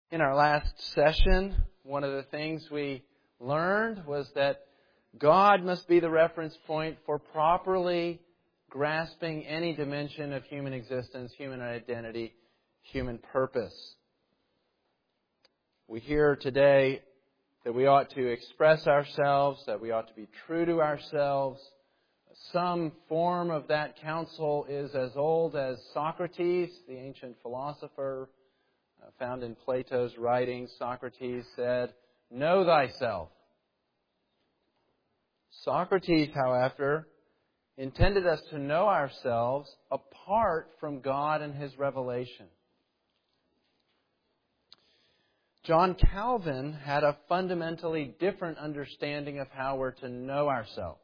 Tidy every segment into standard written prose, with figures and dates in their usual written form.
In our last session, one of the things we learned was that God must be the reference point for properly grasping any dimension of human existence, human identity, human purpose. We hear today that we ought to express ourselves, that we ought to be true to ourselves. Some form of that counsel is as old as Socrates, the ancient philosopher. Found in Plato's writings, Socrates said, "Know thyself." Socrates, however, intended us to know ourselves apart from God and His revelation. John Calvin had a fundamentally different understanding of how we're to know ourselves.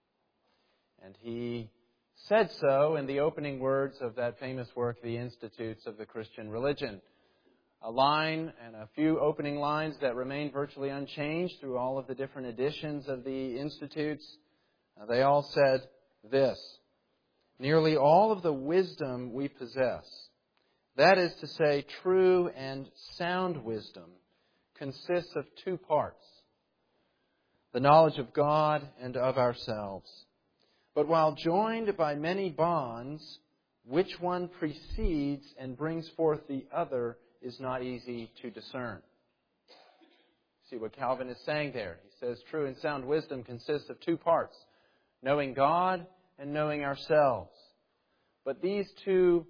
And he said so in the opening words of that famous work, The Institutes of the Christian Religion. A line and a few opening lines that remain virtually unchanged through all of the different editions of the Institutes. They all said this: "Nearly all of the wisdom we possess, that is to say, true and sound wisdom, consists of two parts: the knowledge of God and of ourselves. But while joined by many bonds, which one precedes and brings forth the other is not easy to discern." See what Calvin is saying there. He says true and sound wisdom consists of two parts: knowing God and knowing ourselves. But these two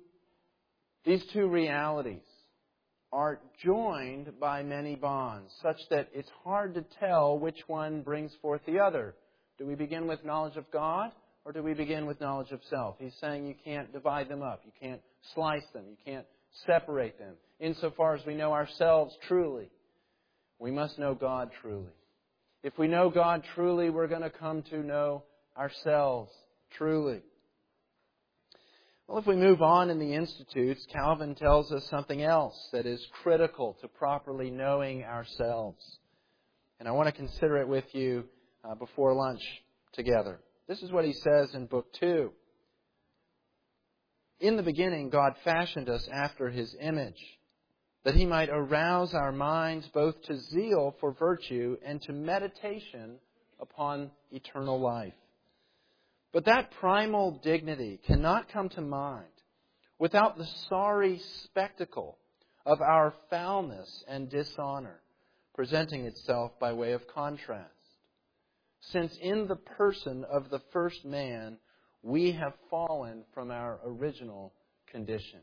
realities are joined by many bonds, such that it's hard to tell which one brings forth the other. Do we begin with knowledge of God, or do we begin with knowledge of self? He's saying you can't divide them up. You can't slice them. You can't separate them. Insofar as we know ourselves truly, we must know God truly. If we know God truly, we're going to come to know ourselves truly. Well, if we move on in the Institutes, Calvin tells us something else that is critical to properly knowing ourselves. And I want to consider it with you before lunch together. This is what he says in Book 2. "In the beginning, God fashioned us after His image, that He might arouse our minds both to zeal for virtue and to meditation upon eternal life. But that primal dignity cannot come to mind without the sorry spectacle of our foulness and dishonor presenting itself by way of contrast. Since in the person of the first man we have fallen from our original condition."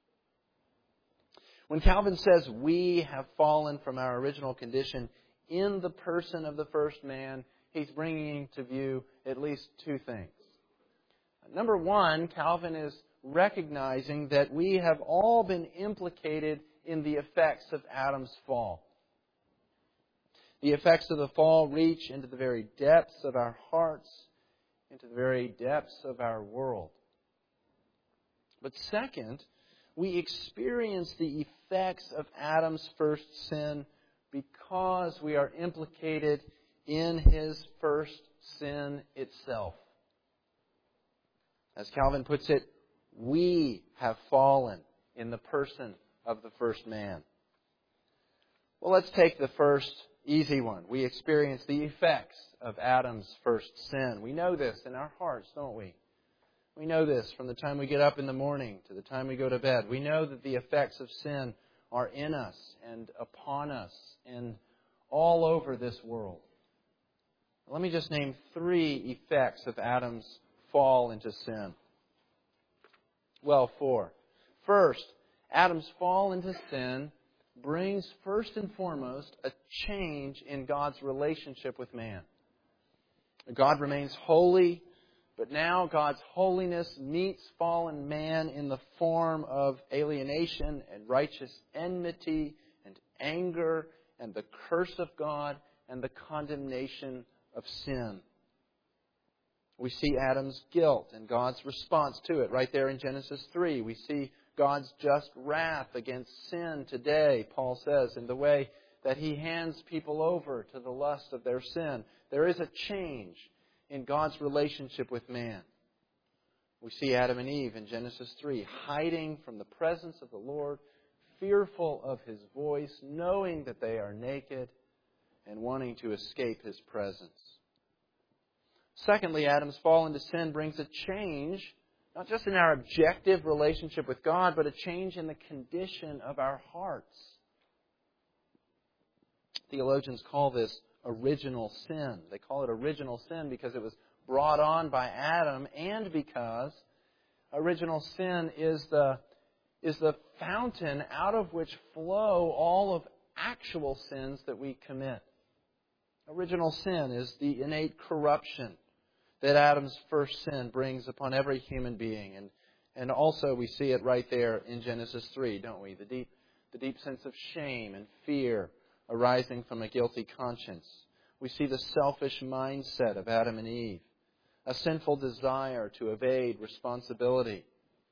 When Calvin says we have fallen from our original condition in the person of the first man, he's bringing to view at least two things. Number one, Calvin is recognizing that we have all been implicated in the effects of Adam's fall. The effects of the fall reach into the very depths of our hearts, into the very depths of our world. But second, we experience the effects of Adam's first sin because we are implicated in his first sin itself. As Calvin puts it, we have fallen in the person of the first man. Well, let's take the first easy one. We experience the effects of Adam's first sin. We know this in our hearts, don't we? We know this from the time we get up in the morning to the time we go to bed. We know that the effects of sin are in us and upon us and all over this world. Let me just name three effects of Adam's fall into sin. Well, four. First, Adam's fall into sin brings first and foremost a change in God's relationship with man. God remains holy, but now God's holiness meets fallen man in the form of alienation and righteous enmity and anger and the curse of God and the condemnation of sin. We see Adam's guilt and God's response to it right there in Genesis 3. We see God's just wrath against sin today, Paul says, in the way that He hands people over to the lust of their sin. There is a change in God's relationship with man. We see Adam and Eve in Genesis 3 hiding from the presence of the Lord, fearful of His voice, knowing that they are naked, and wanting to escape His presence. Secondly, Adam's fall into sin brings a change, not just in our objective relationship with God, but a change in the condition of our hearts. Theologians call this original sin. They call it original sin because it was brought on by Adam, and because original sin is the fountain out of which flow all of actual sins that we commit. Original sin is the innate corruption that Adam's first sin brings upon every human being. And also we see it right there in Genesis 3, don't we? The deep sense of shame and fear arising from a guilty conscience. We see the selfish mindset of Adam and Eve, a sinful desire to evade responsibility.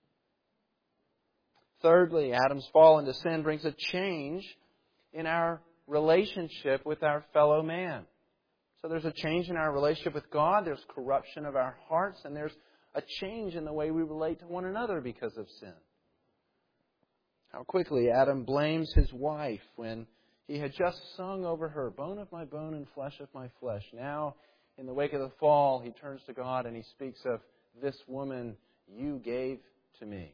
Thirdly, Adam's fall into sin brings a change in our relationship with our fellow man. So there's a change in our relationship with God, there's corruption of our hearts, and there's a change in the way we relate to one another because of sin. How quickly Adam blames his wife when he had just sung over her, bone of my bone and flesh of my flesh. Now, in the wake of the fall, he turns to God and he speaks of this woman you gave to me.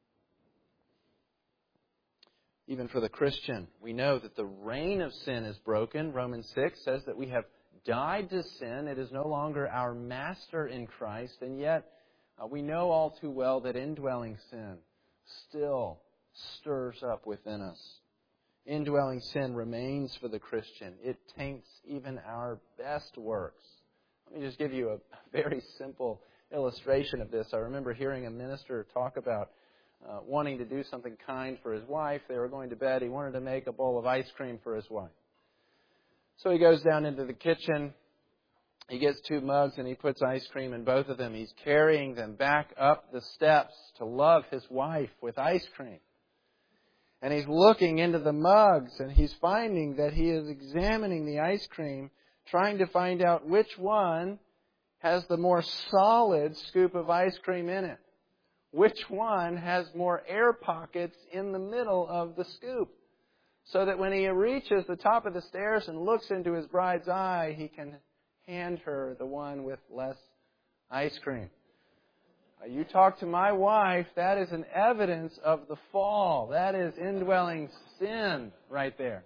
Even for the Christian, we know that the reign of sin is broken. Romans 6 says that we have died to sin. It is no longer our master in Christ. And yet, we know all too well that indwelling sin still stirs up within us. Indwelling sin remains for the Christian. It taints even our best works. Let me just give you a very simple illustration of this. I remember hearing a minister talk about wanting to do something kind for his wife. They were going to bed. He wanted to make a bowl of ice cream for his wife. So he goes down into the kitchen. He gets 2 mugs and he puts ice cream in both of them. He's carrying them back up the steps to love his wife with ice cream. And he's looking into the mugs and he's finding that he is examining the ice cream, trying to find out which one has the more solid scoop of ice cream in it. Which one has more air pockets in the middle of the scoop? So that when he reaches the top of the stairs and looks into his bride's eye, he can hand her the one with less ice cream. You talk to my wife, that is an evidence of the fall. That is indwelling sin right there.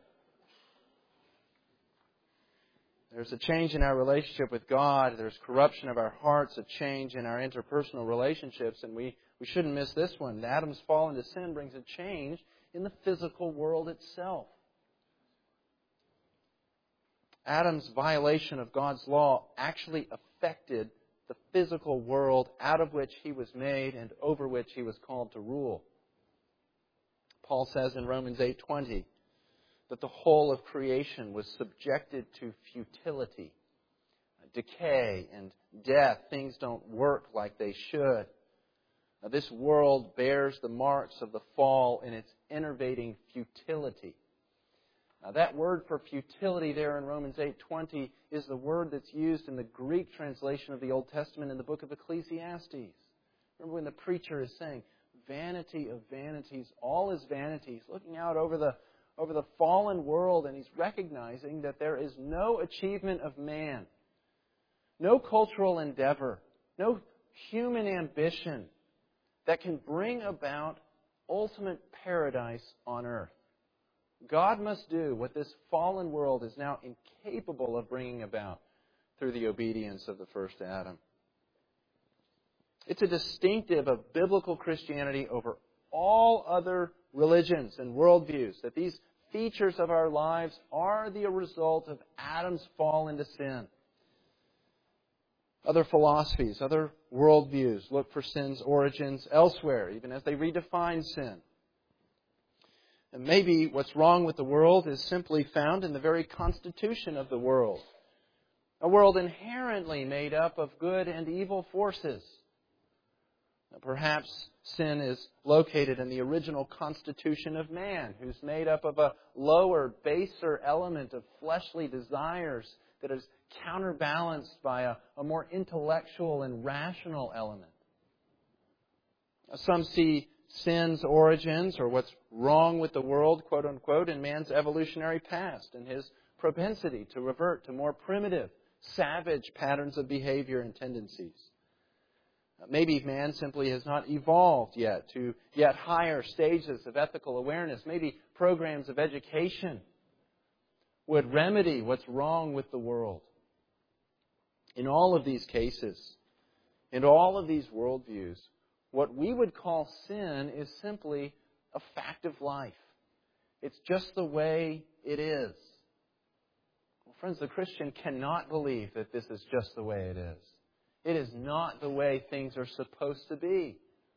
There's a change in our relationship with God. There's corruption of our hearts, a change in our interpersonal relationships, and we shouldn't miss this one. Adam's fall into sin brings a change in the physical world itself. Adam's violation of God's law actually affected the physical world out of which he was made and over which he was called to rule. Paul says in Romans 8:20 that the whole of creation was subjected to futility, decay, and death. Things don't work like they should. This world bears the marks of the fall in its enervating futility. That word for futility there in Romans 8:20 is the word that's used in the Greek translation of the Old Testament in the book of Ecclesiastes. Remember when the preacher is saying, vanity of vanities, all is vanity. He's looking out over the fallen world and he's recognizing that there is no achievement of man, no cultural endeavor, no human ambition that can bring about ultimate paradise on earth. God must do what this fallen world is now incapable of bringing about through the obedience of the first Adam. It's a distinctive of biblical Christianity over all other religions and worldviews that these features of our lives are the result of Adam's fall into sin. Other philosophies, other worldviews look for sin's origins elsewhere, even as they redefine sin. And maybe what's wrong with the world is simply found in the very constitution of the world. A world inherently made up of good and evil forces. Perhaps sin is located in the original constitution of man, who's made up of a lower, baser element of fleshly desires that is counterbalanced by a more intellectual and rational element. Some see sin's origins, or what's wrong with the world, quote unquote, in man's evolutionary past and his propensity to revert to more primitive, savage patterns of behavior and tendencies. Maybe man simply has not evolved yet to yet higher stages of ethical awareness. Maybe programs of education would remedy what's wrong with the world. In all of these cases, in all of these worldviews, what we would call sin is simply a fact of life. It's just the way it is. Well, friends, the Christian cannot believe that this is just the way it is. It is not the way things are supposed to be.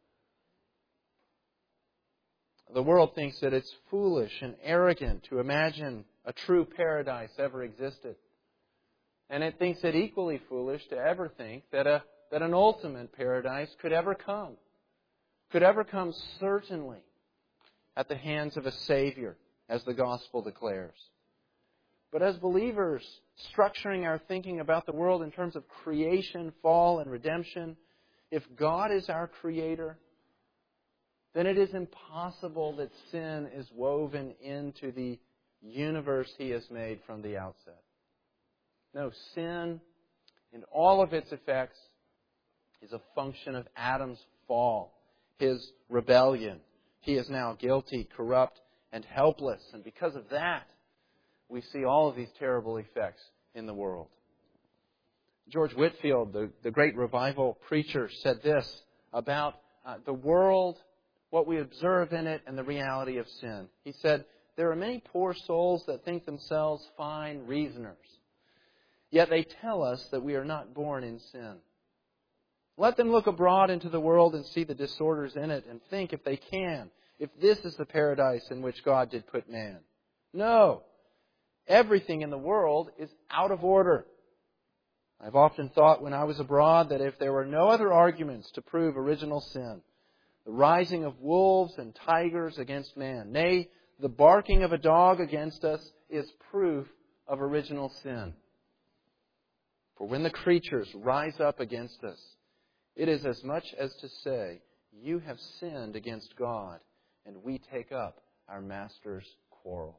The world thinks that it's foolish and arrogant to imagine a true paradise ever existed. And it thinks it equally foolish to ever think that an ultimate paradise could ever come certainly at the hands of a Savior, as the Gospel declares. But as believers, structuring our thinking about the world in terms of creation, fall, and redemption, if God is our Creator, then it is impossible that sin is woven into the universe He has made from the outset. No, sin, in all of its effects, is a function of Adam's fall, his rebellion. He is now guilty, corrupt, and helpless. And because of that, we see all of these terrible effects in the world. George Whitefield, the great revival preacher, said this about the world, what we observe in it, and the reality of sin. He said, "There are many poor souls that think themselves fine reasoners. Yet they tell us that we are not born in sin. Let them look abroad into the world and see the disorders in it and think, if they can, if this is the paradise in which God did put man. No, everything in the world is out of order. I've often thought when I was abroad that if there were no other arguments to prove original sin, the rising of wolves and tigers against man, nay, the barking of a dog against us, is proof of original sin. For when the creatures rise up against us, it is as much as to say, you have sinned against God, and we take up our master's quarrel."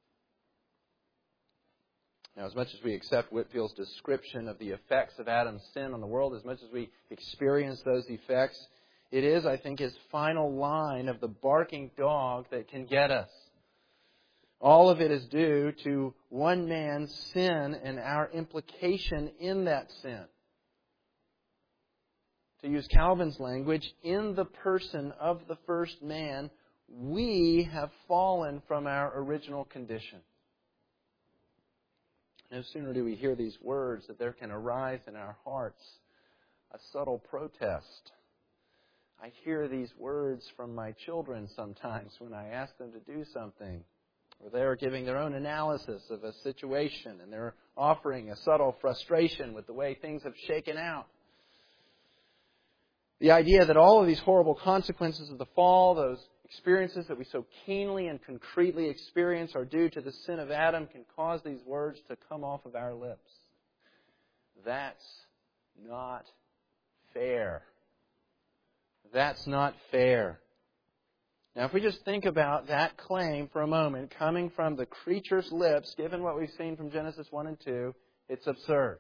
Now, as much as we accept Whitefield's description of the effects of Adam's sin on the world, as much as we experience those effects, it is, I think, his final line of the barking dog that can get us. All of it is due to one man's sin and our implication in that sin. To use Calvin's language, in the person of the first man, we have fallen from our original condition. No sooner do we hear these words that there can arise in our hearts a subtle protest. I hear these words from my children sometimes when I ask them to do something. Or they're giving their own analysis of a situation and they're offering a subtle frustration with the way things have shaken out. The idea that all of these horrible consequences of the fall, those experiences that we so keenly and concretely experience are due to the sin of Adam, can cause these words to come off of our lips. That's not fair. That's not fair. Now, if we just think about that claim for a moment, coming from the creature's lips, given what we've seen from Genesis 1 and 2, it's absurd.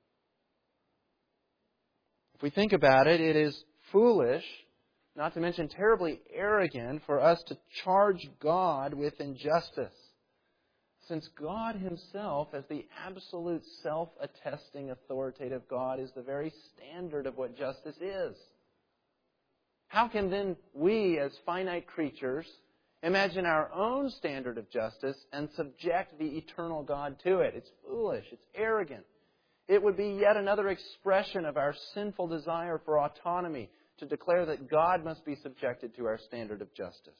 If we think about it, it is foolish, not to mention terribly arrogant, for us to charge God with injustice, since God Himself, as the absolute self-attesting authoritative God, is the very standard of what justice is. How can then we, as finite creatures, imagine our own standard of justice and subject the eternal God to it? It's foolish. It's arrogant. It would be yet another expression of our sinful desire for autonomy to declare that God must be subjected to our standard of justice.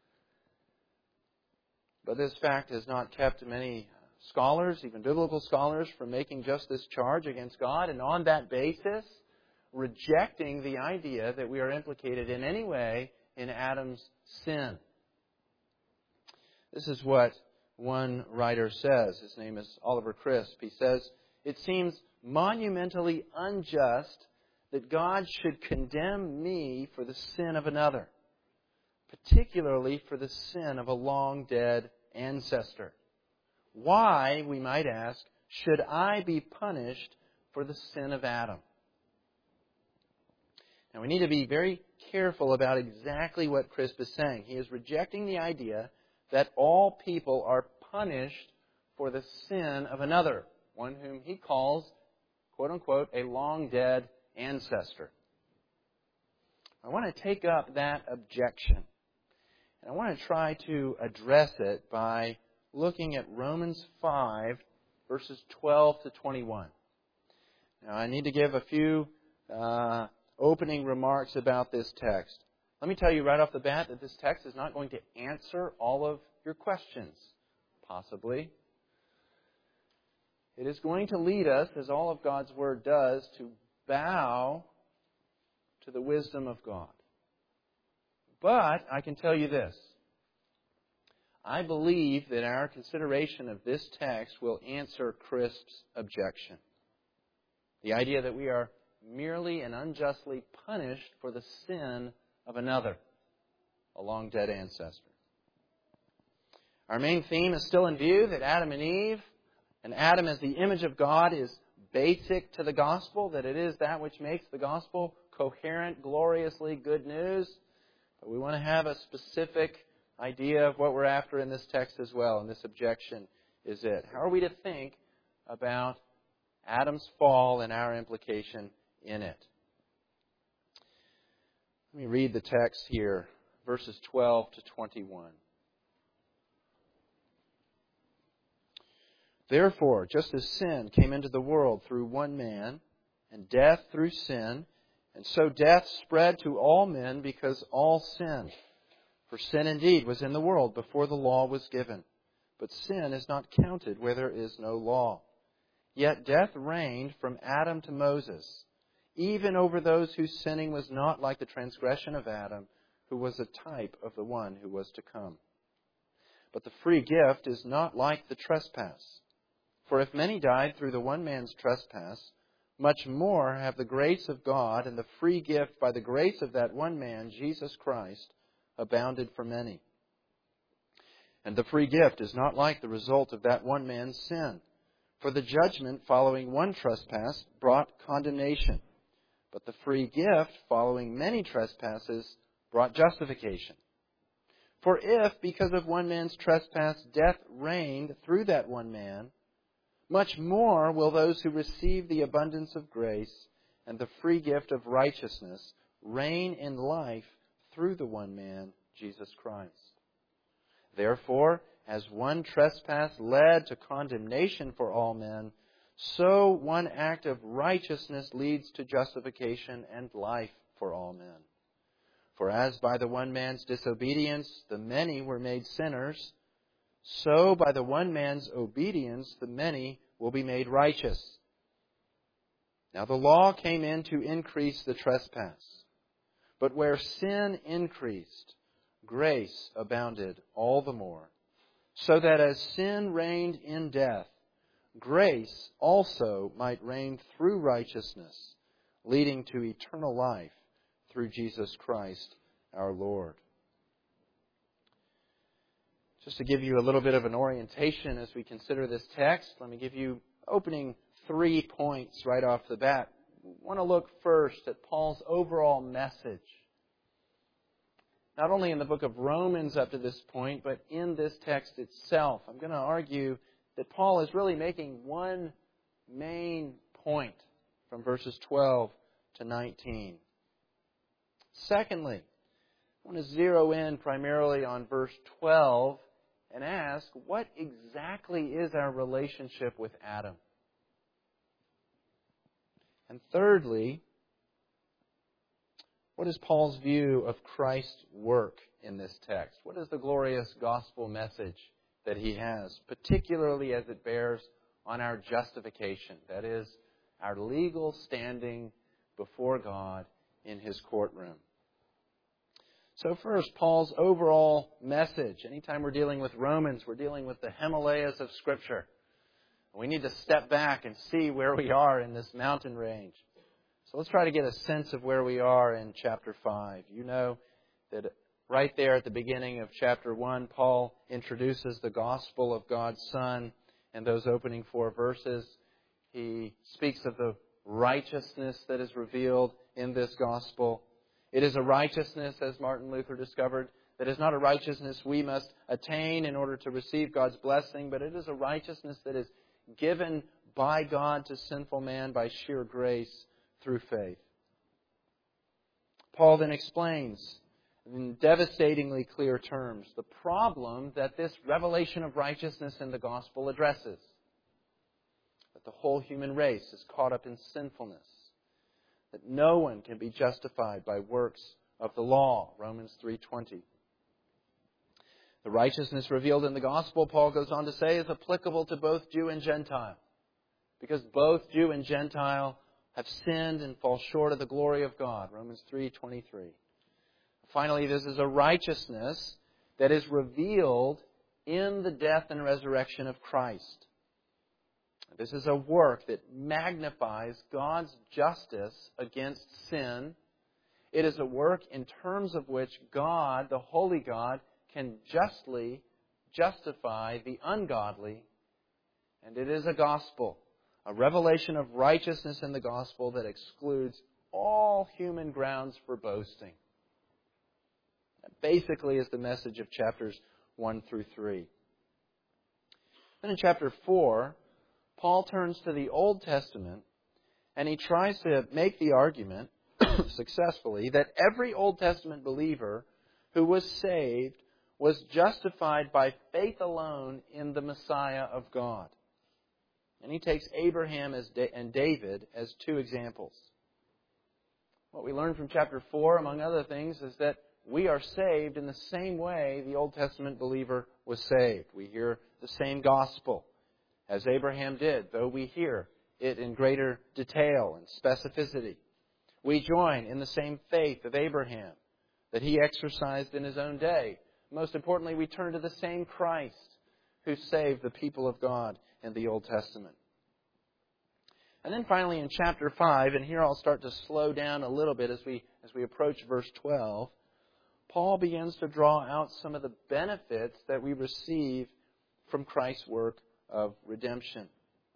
But this fact has not kept many scholars, even biblical scholars, from making just this charge against God, and on that basis, rejecting the idea that we are implicated in any way in Adam's sin. This is what one writer says. His name is Oliver Crisp. He says, "It seems monumentally unjust that God should condemn me for the sin of another. particularly for the sin of a long-dead ancestor. Why, we might ask, should I be punished for the sin of Adam? Now, we need to be very careful about exactly what Crisp is saying. He is rejecting the idea that all people are punished for the sin of another, one whom he calls, quote-unquote, a long-dead ancestor. I want to take up that objection, and I want to try to address it by looking at Romans 5, verses 12 to 21. Now, I need to give a few opening remarks about this text. Let me tell you right off the bat that this text is not going to answer all of your questions, possibly. It is going to lead us, as all of God's Word does, to bow to the wisdom of God. But I can tell you this. I believe that our consideration of this text will answer Crisp's objection. The idea that we are merely and unjustly punished for the sin of another, a long-dead ancestor. Our main theme is still in view, that Adam and Eve, and Adam as the image of God, is basic to the gospel, that it is that which makes the gospel coherent, gloriously good news. But we want to have a specific idea of what we're after in this text as well, and this objection is it. How are we to think about Adam's fall and our implication in it? Let me read the text here, verses 12 to 21. Therefore, just as sin came into the world through one man, and death through sin, and so death spread to all men because all sinned. For sin indeed was in the world before the law was given, but sin is not counted where there is no law. Yet death reigned from Adam to Moses, even over those whose sinning was not like the transgression of Adam, who was a type of the one who was to come. But the free gift is not like the trespass. For if many died through the one man's trespass, much more have the grace of God and the free gift by the grace of that one man, Jesus Christ, abounded for many. And the free gift is not like the result of that one man's sin. For the judgment following one trespass brought condemnation, but the free gift following many trespasses brought justification. For if, because of one man's trespass, death reigned through that one man, much more will those who receive the abundance of grace and the free gift of righteousness reign in life through the one man, Jesus Christ. Therefore, as one trespass led to condemnation for all men, so one act of righteousness leads to justification and life for all men. For as by the one man's disobedience the many were made sinners, so by the one man's obedience the many will be made righteous. Now the law came in to increase the trespass. But where sin increased, grace abounded all the more, so that as sin reigned in death, grace also might reign through righteousness, leading to eternal life through Jesus Christ our Lord. Just to give you a little bit of an orientation as we consider this text, let me give you opening 3 points right off the bat. I want to look first at Paul's overall message. Not only in the book of Romans up to this point, but in this text itself. I'm going to argue that Paul is really making one main point from verses 12 to 19. Secondly, I want to zero in primarily on verse 12 and ask, what exactly is our relationship with Adam? And thirdly, what is Paul's view of Christ's work in this text? What is the glorious gospel message that he has, particularly as it bears on our justification? That is, our legal standing before God in His courtroom. So first, Paul's overall message. Anytime we're dealing with Romans, we're dealing with the Himalayas of Scripture. We need to step back and see where we are in this mountain range. So let's try to get a sense of where we are in chapter 5. You know that Right there at the beginning of chapter 1, Paul introduces the gospel of God's Son. In those opening 4 verses, he speaks of the righteousness that is revealed in this gospel. It is a righteousness, as Martin Luther discovered, that is not a righteousness we must attain in order to receive God's blessing, but it is a righteousness that is given by God to sinful man by sheer grace through faith. Paul then explains in devastatingly clear terms the problem that this revelation of righteousness in the gospel addresses. That the whole human race is caught up in sinfulness. That no one can be justified by works of the law, Romans 3:20. The righteousness revealed in the gospel, Paul goes on to say, is applicable to both Jew and Gentile. Because both Jew and Gentile have sinned and fall short of the glory of God, Romans 3:23. Finally, this is a righteousness that is revealed in the death and resurrection of Christ. This is a work that magnifies God's justice against sin. It is a work in terms of which God, the holy God, can justly justify the ungodly. And it is a gospel, a revelation of righteousness in the gospel that excludes all human grounds for boasting. That basically is the message of chapters 1 through 3. Then in chapter 4, Paul turns to the Old Testament and he tries to make the argument successfully that every Old Testament believer who was saved was justified by faith alone in the Messiah of God. And he takes Abraham and David as 2 examples. What we learn from chapter 4, among other things, is that we are saved in the same way the Old Testament believer was saved. We hear the same gospel as Abraham did, though we hear it in greater detail and specificity. We join in the same faith of Abraham that he exercised in his own day. Most importantly, we turn to the same Christ who saved the people of God in the Old Testament. And then finally in chapter 5, and here I'll start to slow down a little bit as we approach verse 12, Paul begins to draw out some of the benefits that we receive from Christ's work of redemption.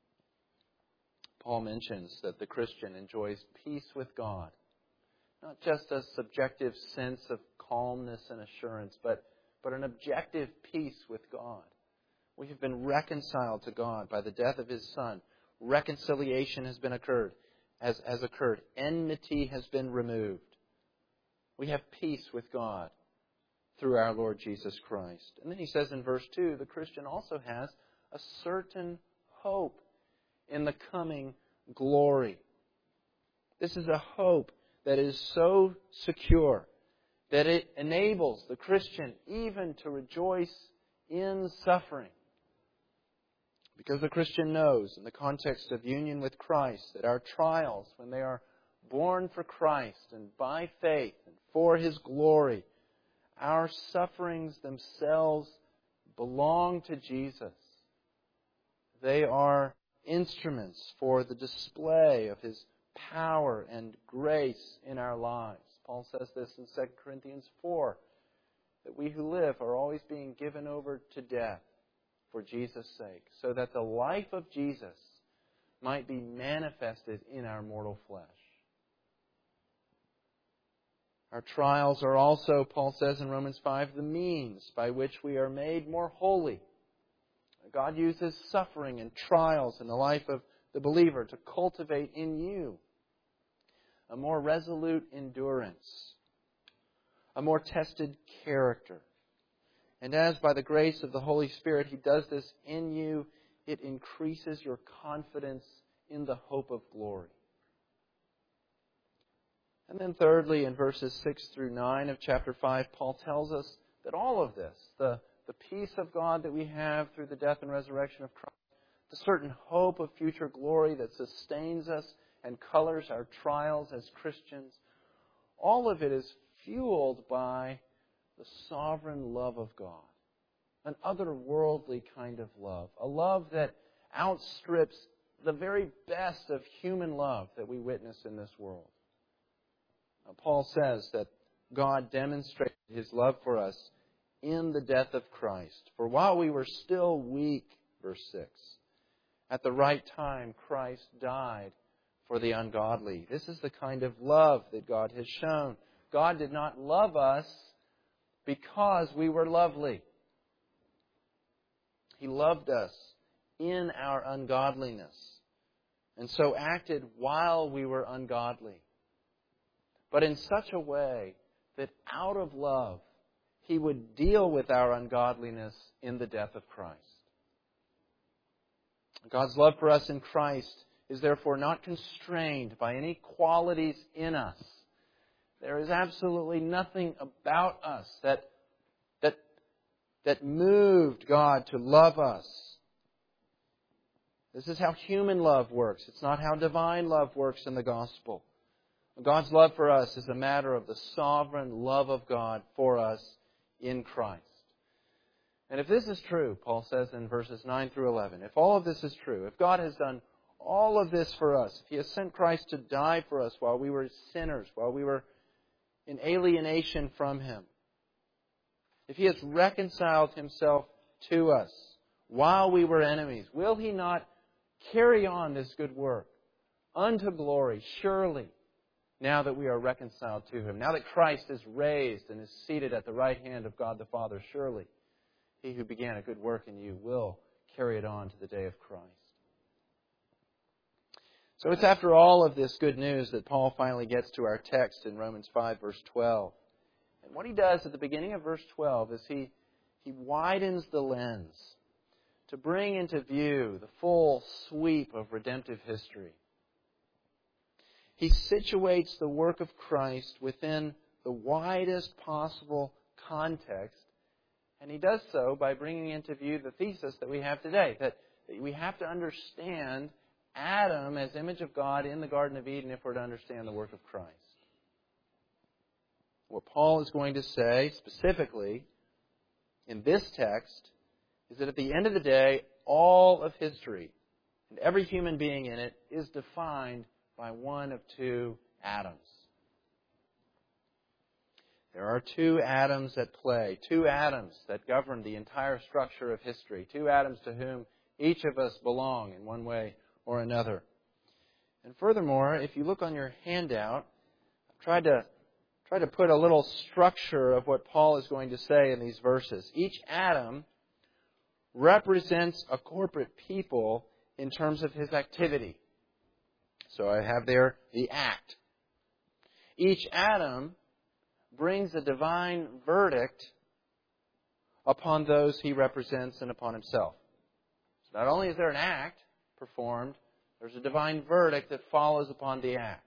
Paul mentions that the Christian enjoys peace with God. Not just a subjective sense of calmness and assurance, but an objective peace with God. We have been reconciled to God by the death of His Son. Reconciliation has occurred. Enmity has been removed. We have peace with God through our Lord Jesus Christ. And then he says in verse 2, the Christian also has a certain hope in the coming glory. This is a hope that is so secure that it enables the Christian even to rejoice in suffering. Because the Christian knows, in the context of union with Christ, that our trials, when they are born for Christ and by faith and for His glory, our sufferings themselves belong to Jesus. They are instruments for the display of His power and grace in our lives. Paul says this in 2 Corinthians 4, that we who live are always being given over to death for Jesus' sake, so that the life of Jesus might be manifested in our mortal flesh. Our trials are also, Paul says in Romans 5, the means by which we are made more holy. God uses suffering and trials in the life of the believer to cultivate in you a more resolute endurance, a more tested character. And as by the grace of the Holy Spirit He does this in you, it increases your confidence in the hope of glory. And then thirdly, in verses 6 through 9 of chapter 5, Paul tells us that all of this, the peace of God that we have through the death and resurrection of Christ, the certain hope of future glory that sustains us and colors our trials as Christians, all of it is fueled by the sovereign love of God. An otherworldly kind of love. A love that outstrips the very best of human love that we witness in this world. Now, Paul says that God demonstrates His love for us in the death of Christ. For while we were still weak, verse 6, at the right time Christ died for the ungodly. This is the kind of love that God has shown. God did not love us because we were lovely. He loved us in our ungodliness, and so acted while we were ungodly, but in such a way that out of love He would deal with our ungodliness in the death of Christ. God's love for us in Christ is therefore not constrained by any qualities in us. There is absolutely nothing about us that moved God to love us. This is how human love works. It's not how divine love works in the gospel. God's love for us is a matter of the sovereign love of God for us in Christ. And if this is true, Paul says in verses 9 through 11, if all of this is true, if God has done all of this for us, if He has sent Christ to die for us while we were sinners, while we were in alienation from Him, if He has reconciled Himself to us while we were enemies, will He not carry on this good work unto glory, surely, now that we are reconciled to Him? Now that Christ is raised and is seated at the right hand of God the Father, surely He who began a good work in you will carry it on to the day of Christ. So it's after all of this good news that Paul finally gets to our text in Romans 5, verse 12. And what he does at the beginning of verse 12 is he widens the lens to bring into view the full sweep of redemptive history. He situates the work of Christ within the widest possible context, and he does so by bringing into view the thesis that we have today, that we have to understand Adam as image of God in the Garden of Eden if we're to understand the work of Christ. What Paul is going to say specifically in this text is that at the end of the day, all of history and every human being in it is defined by one of two Adams. There are two Adams at play, two Adams that govern the entire structure of history, two Adams to whom each of us belong in one way or another. And furthermore, if you look on your handout, I've tried to put a little structure of what Paul is going to say in these verses. Each Adam represents a corporate people in terms of his activity. So I have there the act. Each Adam brings a divine verdict upon those he represents and upon himself. So not only is there an act performed, there's a divine verdict that follows upon the act.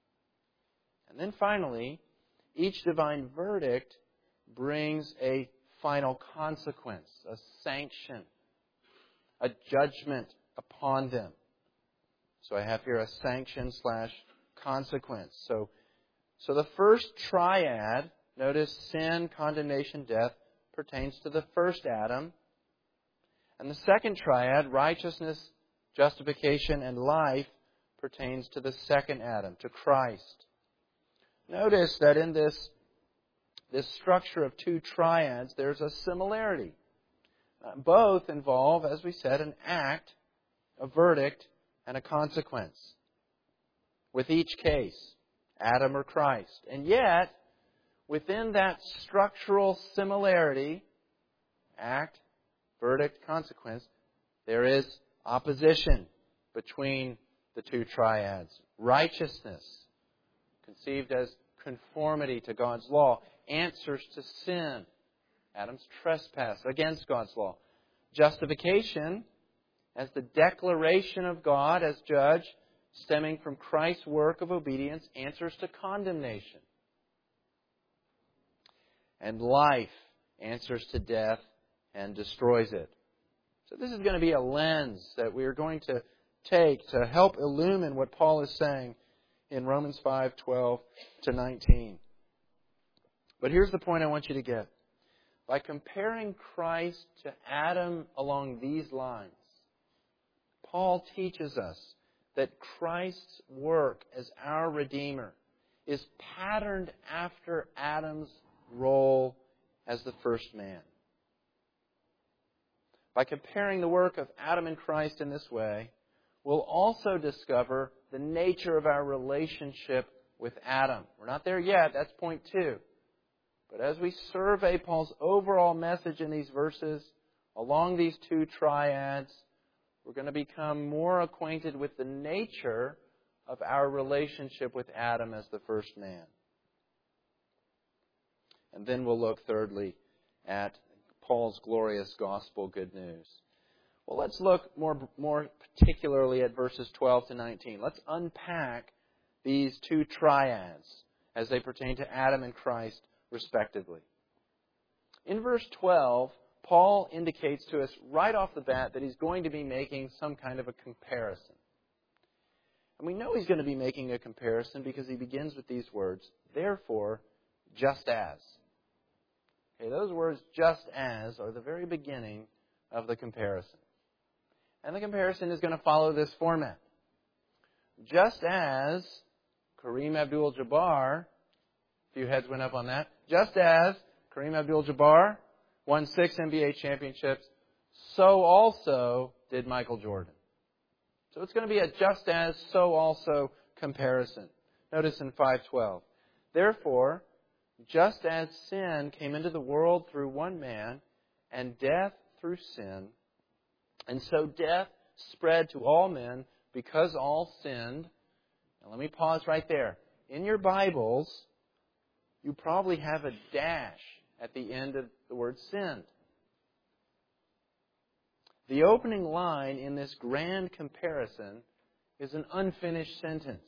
And then finally, each divine verdict brings a final consequence, a sanction, a judgment upon them. So I have here a sanction / consequence. So the first triad, notice sin, condemnation, death, pertains to the first Adam. And the second triad, righteousness, justification, and life, pertains to the second Adam, to Christ. Notice that in this structure of two triads, there's a similarity. Both involve, as we said, an act, a verdict, and a consequence. With each case, Adam or Christ. And yet, within that structural similarity, act, verdict, consequence, there is opposition between the two triads. Righteousness, conceived as conformity to God's law, answers to sin, Adam's trespass against God's law. Justification, as the declaration of God as judge, stemming from Christ's work of obedience, answers to condemnation. And life answers to death and destroys it. So this is going to be a lens that we are going to take to help illumine what Paul is saying in Romans 5:12 to 19. But here's the point I want you to get. By comparing Christ to Adam along these lines, Paul teaches us that Christ's work as our Redeemer is patterned after Adam's role as the first man. By comparing the work of Adam and Christ in this way, we'll also discover the nature of our relationship with Adam. We're not there yet. That's point 2. But as we survey Paul's overall message in these verses, along these 2 triads, we're going to become more acquainted with the nature of our relationship with Adam as the first man. And then we'll look thirdly at Paul's glorious gospel good news. Well, let's look more particularly at verses 12 to 19. Let's unpack these 2 triads as they pertain to Adam and Christ, respectively. In verse 12, Paul indicates to us right off the bat that he's going to be making some kind of a comparison. And we know he's going to be making a comparison because he begins with these words, therefore, just as. Okay, those words, just as, are the very beginning of the comparison. And the comparison is going to follow this format. Just as Kareem Abdul-Jabbar, a few heads went up on that, just as Kareem Abdul-Jabbar won 6 NBA championships, so also did Michael Jordan. So it's going to be a just as, so also comparison. Notice in 5:12. Therefore, just as sin came into the world through one man, and death through sin, and so death spread to all men because all sinned. Now let me pause right there. In your Bibles, you probably have a dash at the end of the word sinned. The opening line in this grand comparison is an unfinished sentence.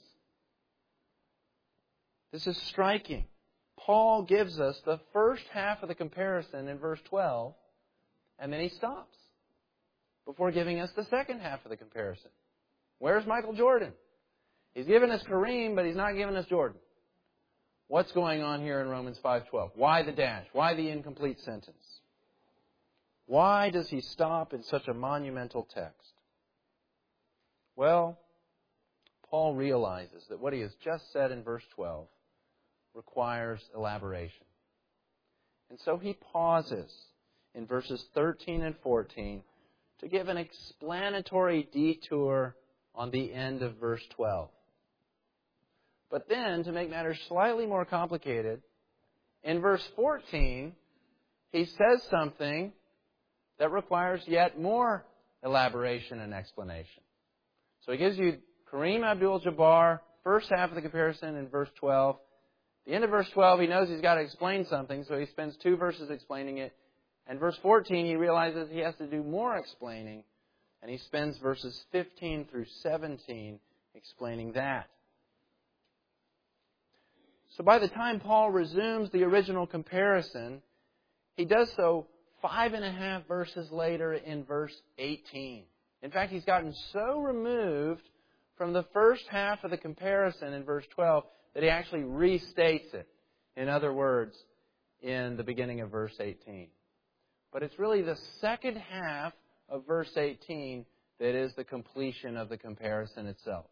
This is striking. Paul gives us the first half of the comparison in verse 12, and then he stops before giving us the second half of the comparison. Where's Michael Jordan? He's given us Kareem, but he's not given us Jordan. What's going on here in Romans 5:12? Why the dash? Why the incomplete sentence? Why does he stop in such a monumental text? Well, Paul realizes that what he has just said in verse 12 requires elaboration. And so he pauses in verses 13 and 14 to give an explanatory detour on the end of verse 12. But then, to make matters slightly more complicated, in verse 14, he says something that requires yet more elaboration and explanation. So he gives you Kareem Abdul-Jabbar, first half of the comparison in verse 12. At the end of verse 12, he knows he's got to explain something, so he spends 2 verses explaining it. And verse 14, he realizes he has to do more explaining, and he spends verses 15 through 17 explaining that. So by the time Paul resumes the original comparison, he does so 5.5 verses later in verse 18. In fact, he's gotten so removed from the first half of the comparison in verse 12 that he actually restates it. In other words, in the beginning of verse 18. But it's really the second half of verse 18 that is the completion of the comparison itself.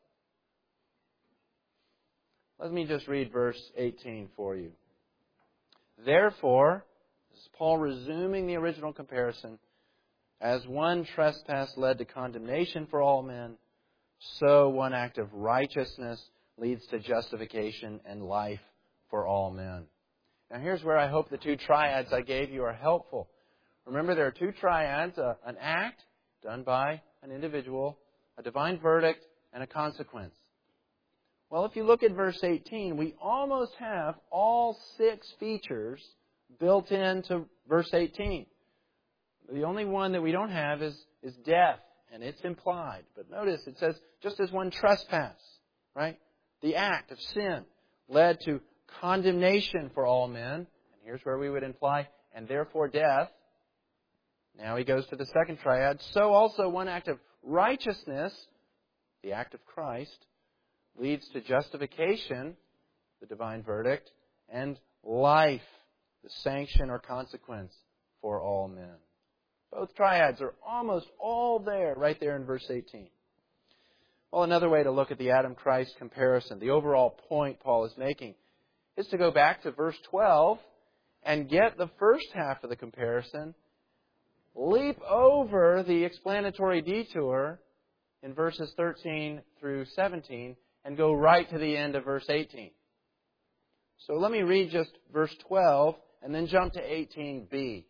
Let me just read verse 18 for you. Therefore, this is Paul resuming the original comparison, as one trespass led to condemnation for all men, so one act of righteousness leads to justification and life for all men. Now here's where I hope the 2 triads I gave you are helpful. Remember, there are 2 triads, an act done by an individual, a divine verdict, and a consequence. Well, if you look at verse 18, we almost have all 6 features built into verse 18. The only one that we don't have is death, and it's implied. But notice, it says, just as one trespass, right? The act of sin led to condemnation for all men. And here's where we would imply, and therefore death. Now he goes to the second triad. So also one act of righteousness, the act of Christ, leads to justification, the divine verdict, and life, the sanction or consequence for all men. Both triads are almost all there, right there in verse 18. Well, another way to look at the Adam-Christ comparison, the overall point Paul is making, is to go back to verse 12 and get the first half of the comparison, leap over the explanatory detour in verses 13 through 17 and go right to the end of verse 18. So let me read just verse 12 and then jump to 18b.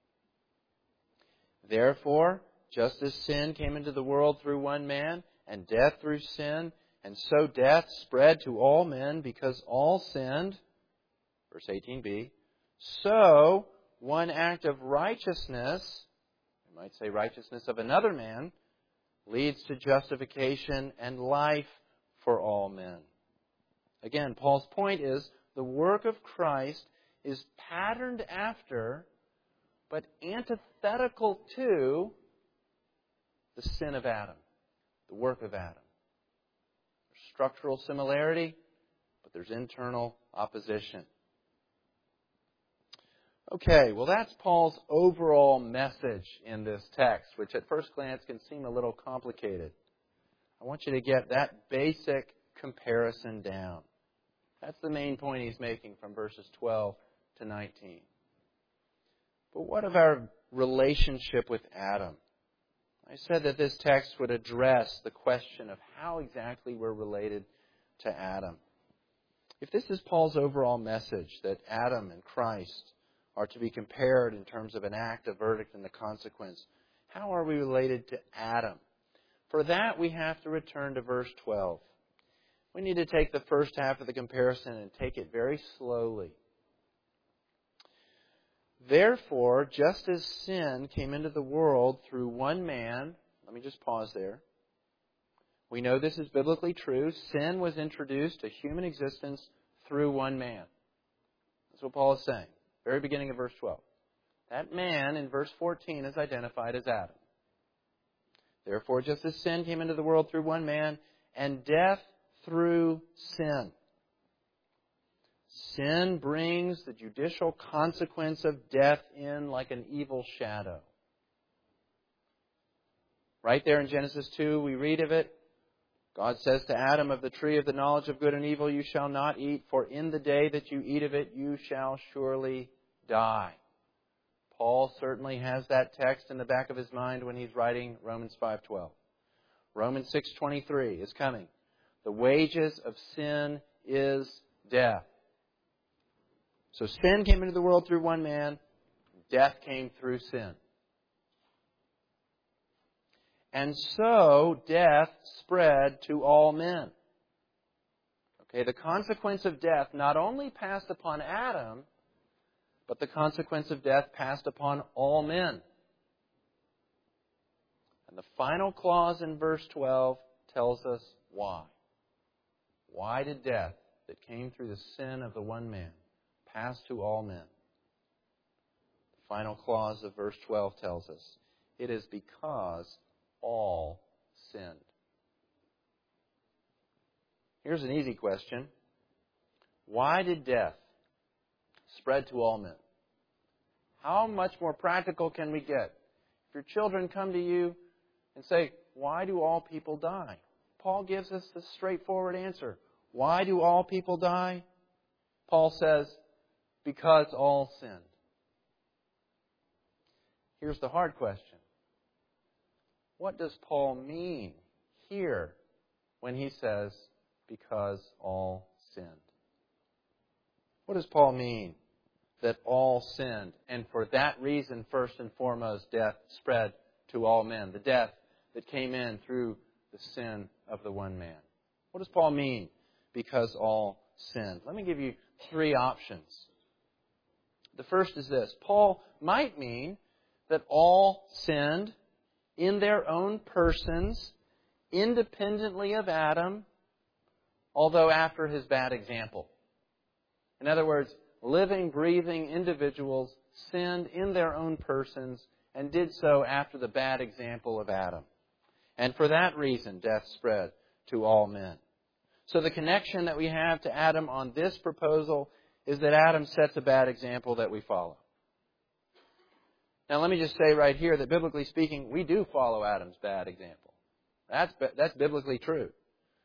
Therefore, just as sin came into the world through one man, and death through sin, and so death spread to all men because all sinned, verse 18b, so one act of righteousness, you might say righteousness of another man, leads to justification and life for all men. Again, Paul's point is the work of Christ is patterned after, but antithetical to, the sin of Adam, the work of Adam. There's structural similarity, but there's internal opposition. Okay, well that's Paul's overall message in this text, which at first glance can seem a little complicated. I want you to get that basic comparison down. That's the main point he's making from verses 12 to 19. But what of our relationship with Adam? I said that this text would address the question of how exactly we're related to Adam. If this is Paul's overall message, that Adam and Christ are to be compared in terms of an act, a verdict, and the consequence, how are we related to Adam? For that, we have to return to verse 12. We need to take the first half of the comparison and take it very slowly. Therefore, just as sin came into the world through one man, let me just pause there. We know this is biblically true. Sin was introduced to human existence through one man. That's what Paul is saying. Very beginning of verse 12. That man in verse 14 is identified as Adam. Therefore, just as sin came into the world through one man, and death through sin. Sin brings the judicial consequence of death in like an evil shadow. Right there in Genesis 2, we read of it. God says to Adam, of the tree of the knowledge of good and evil you shall not eat, for in the day that you eat of it you shall surely die. Paul certainly has that text in the back of his mind when he's writing Romans 5:12. Romans 6:23 is coming. The wages of sin is death. So sin came into the world through one man. Death came through sin. And so death spread to all men. Okay, the consequence of death not only passed upon Adam, but the consequence of death passed upon all men. And the final clause in verse 12 tells us why. Why did death that came through the sin of the one man pass to all men? The final clause of verse 12 tells us it is because all sinned. Here's an easy question. Why did death spread to all men? How much more practical can we get? If your children come to you and say, why do all people die? Paul gives us the straightforward answer. Why do all people die? Paul says, because all sinned. Here's the hard question. What does Paul mean here when he says, because all sinned? What does Paul mean that all sinned, and for that reason, first and foremost, death spread to all men? The death that came in through the sin of the one man. What does Paul mean, because all sinned? Let me give you three options. The first is this. Paul might mean that all sinned in their own persons, independently of Adam, although after his bad example. In other words, living, breathing individuals sinned in their own persons and did so after the bad example of Adam. And for that reason, death spread to all men. So the connection that we have to Adam on this proposal is that Adam sets a bad example that we follow. Now let me just say right here that biblically speaking, we do follow Adam's bad example. That's biblically true.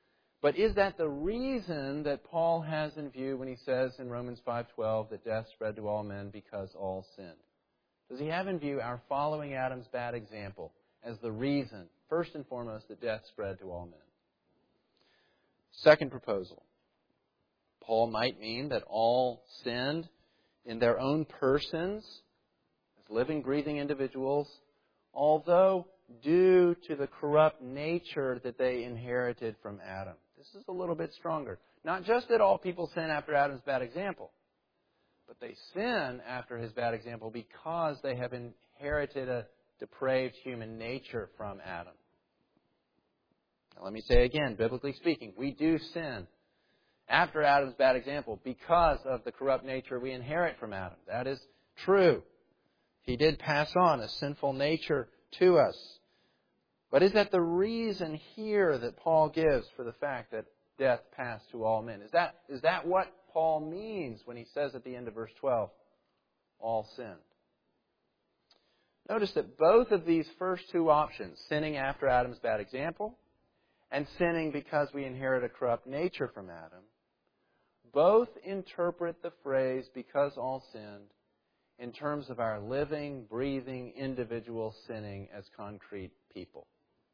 But is that the reason that Paul has in view when he says in Romans 5:12 that death spread to all men because all sinned? Does he have in view our following Adam's bad example as the reason, first and foremost, that death spread to all men? Second proposal. Paul might mean that all sinned in their own persons, as living, breathing individuals, although due to the corrupt nature that they inherited from Adam. This is a little bit stronger. Not just that all people sin after Adam's bad example, but they sin after his bad example because they have inherited a depraved human nature from Adam. Now, let me say again, biblically speaking, we do sin after Adam's bad example because of the corrupt nature we inherit from Adam. That is true. He did pass on a sinful nature to us. But is that the reason here that Paul gives for the fact that death passed to all men? Is that what Paul means when he says at the end of verse 12, all sinned? Notice that both of these first two options, sinning after Adam's bad example and sinning because we inherit a corrupt nature from Adam, both interpret the phrase, because all sinned, in terms of our living, breathing, individual sinning as concrete people.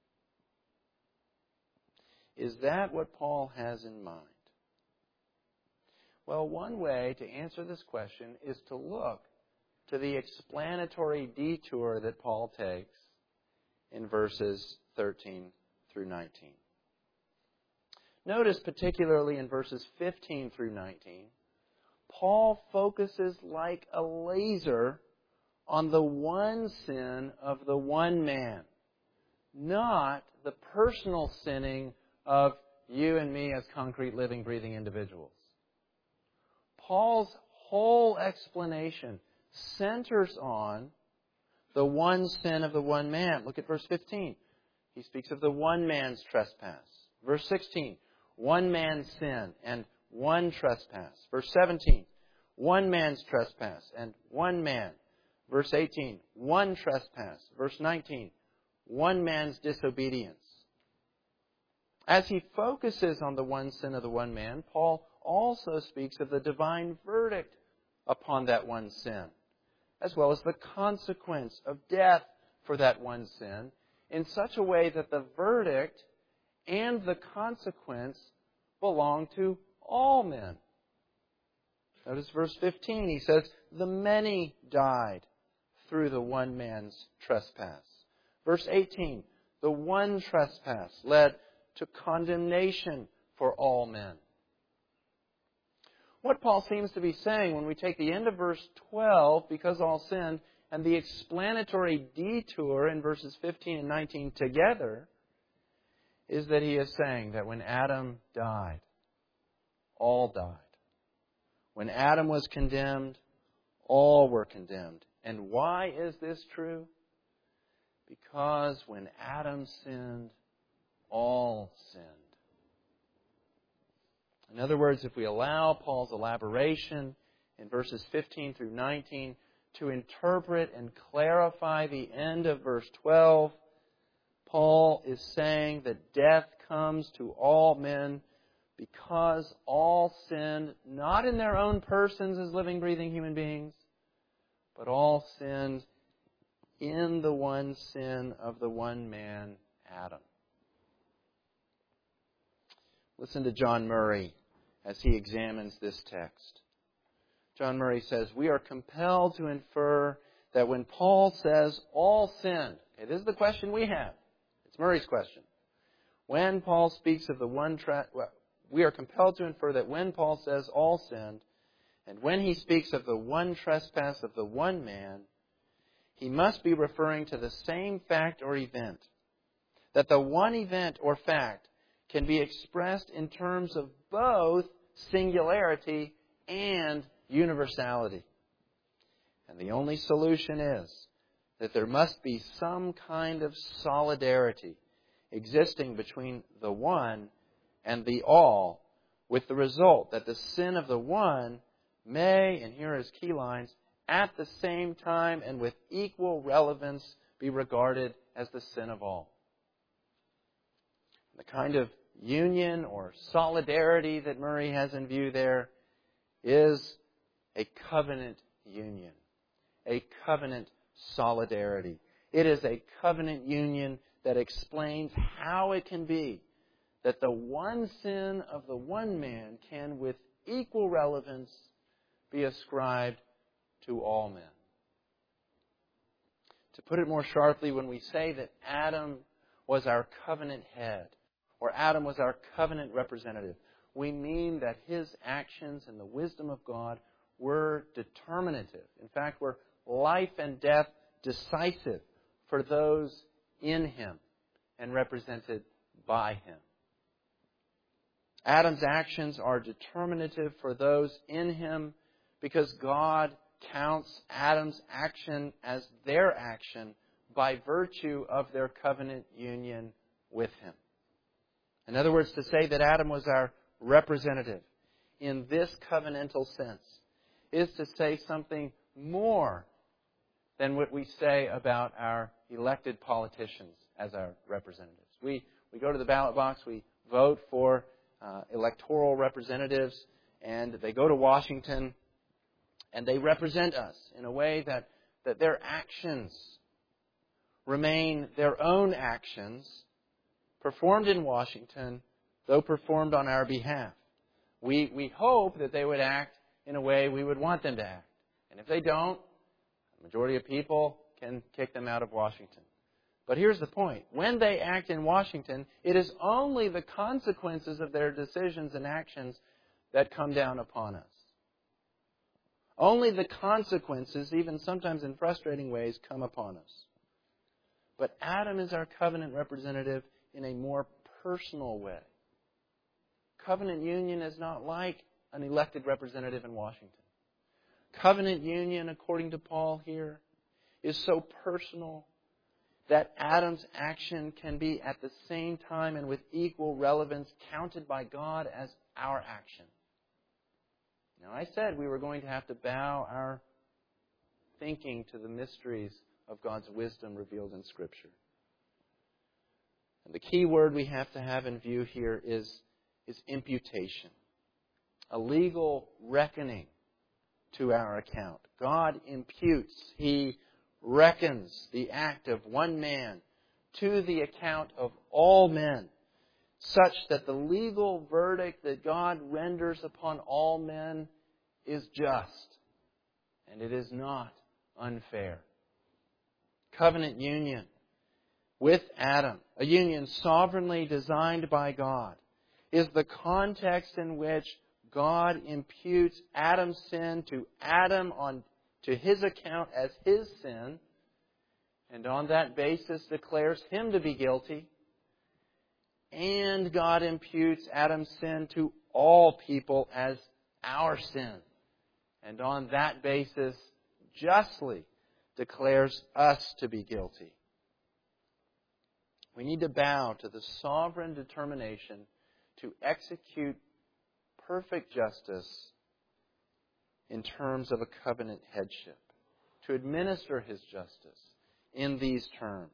Is that what Paul has in mind? Well, one way to answer this question is to look to the explanatory detour that Paul takes in verses 13 through 19. Notice particularly in verses 15 through 19, Paul focuses like a laser on the one sin of the one man, not the personal sinning of you and me as concrete, living, breathing individuals. Paul's whole explanation centers on the one sin of the one man. Look at verse 15. He speaks of the one man's trespass. Verse 16, one man's sin and one trespass. Verse 17, one man's trespass and one man. Verse 18, one trespass. Verse 19, one man's disobedience. As he focuses on the one sin of the one man, Paul also speaks of the divine verdict upon that one sin, as well as the consequence of death for that one sin, in such a way that the verdict and the consequence belong to all men. Notice verse 15. He says, the many died through the one man's trespass. Verse 18. The one trespass led to condemnation for all men. What Paul seems to be saying when we take the end of verse 12, because all sinned, and the explanatory detour in verses 15 and 19 together, is that he is saying that when Adam died, all died. When Adam was condemned, all were condemned. And why is this true? Because when Adam sinned, all sinned. In other words, if we allow Paul's elaboration in verses 15 through 19 to interpret and clarify the end of verse 12, Paul is saying that death comes to all men because all sinned, not in their own persons as living, breathing human beings, but all sinned in the one sin of the one man, Adam. Listen to John Murray as he examines this text. John Murray says, we are compelled to infer that when Paul says all sinned, it is the question we have. It's Murray's question. When Paul speaks of the one we are compelled to infer that when Paul says all sinned, and when he speaks of the one trespass of the one man, he must be referring to the same fact or event. That the one event or fact can be expressed in terms of both singularity and universality. And the only solution is that there must be some kind of solidarity existing between the one and the all, with the result that the sin of the one may, and here are his key lines, at the same time and with equal relevance be regarded as the sin of all. The kind of union or solidarity that Murray has in view there is a covenant union, a covenant solidarity. It is a covenant union that explains how it can be that the one sin of the one man can, with equal relevance, be ascribed to all men. To put it more sharply, when we say that Adam was our covenant head, or Adam was our covenant representative, we mean that his actions and the wisdom of God were determinative. In fact, were life and death decisive for those in him and represented by him. Adam's actions are determinative for those in him because God counts Adam's action as their action by virtue of their covenant union with him. In other words, to say that Adam was our representative in this covenantal sense is to say something more than what we say about our elected politicians as our representatives. We go to the ballot box, we vote for electoral representatives, and they go to Washington, and they represent us in a way that their actions remain their own actions, performed in Washington, though performed on our behalf. We hope that they would act in a way we would want them to act. And if they don't, the majority of people can kick them out of Washington. But here's the point. When they act in Washington, it is only the consequences of their decisions and actions that come down upon us. Only the consequences, even sometimes in frustrating ways, come upon us. But Adam is our covenant representative in a more personal way. Covenant union is not like an elected representative in Washington. Covenant union, according to Paul here, is so personal that Adam's action can be at the same time and with equal relevance counted by God as our action. Now, I said we were going to have to bow our thinking to the mysteries of God's wisdom revealed in Scripture. And the key word we have to have in view here is imputation. A legal reckoning to our account. God imputes, He reckons the act of one man to the account of all men, such that the legal verdict that God renders upon all men is just, and it is not unfair. Covenant union with Adam, a union sovereignly designed by God, is the context in which God imputes Adam's sin to Adam to his account as his sin, and on that basis declares him to be guilty. And God imputes Adam's sin to all people as our sin, and on that basis justly declares us to be guilty. We need to bow to the sovereign determination to execute perfect justice in terms of a covenant headship, to administer His justice in these terms.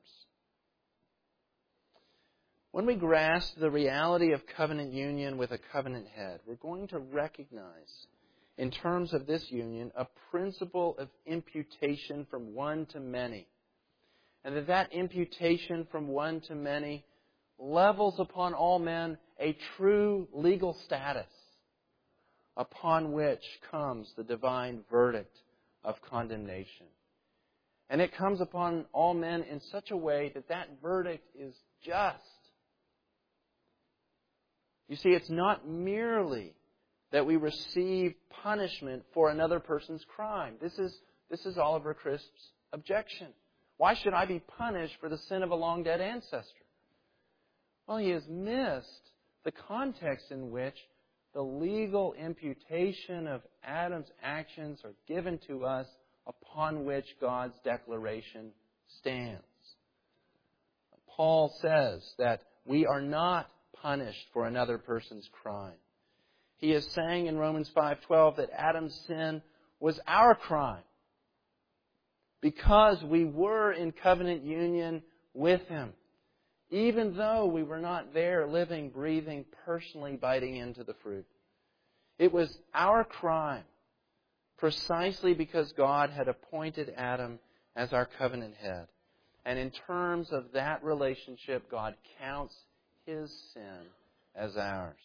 When we grasp the reality of covenant union with a covenant head, we're going to recognize, in terms of this union, a principle of imputation from one to many. And that imputation from one to many levels upon all men a true legal status upon which comes the divine verdict of condemnation. And it comes upon all men in such a way that that verdict is just. You see, it's not merely that we receive punishment for another person's crime. This is Oliver Crisp's objection. Why should I be punished for the sin of a long-dead ancestor? Well, he has missed the context in which the legal imputation of Adam's actions are given to us upon which God's declaration stands. Paul says that we are not punished for another person's crime. He is saying in Romans 5:12 that Adam's sin was our crime because we were in covenant union with him. even though we were not there living, breathing, personally biting into the fruit. It was our crime, precisely because God had appointed Adam as our covenant head. And in terms of that relationship, God counts his sin as ours.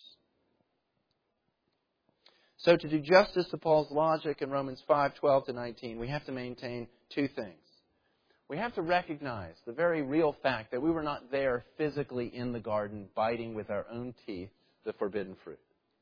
So to do justice to Paul's logic in Romans 5:12-19, we have to maintain two things. We have to recognize the very real fact that we were not there physically in the garden biting with our own teeth the forbidden fruit.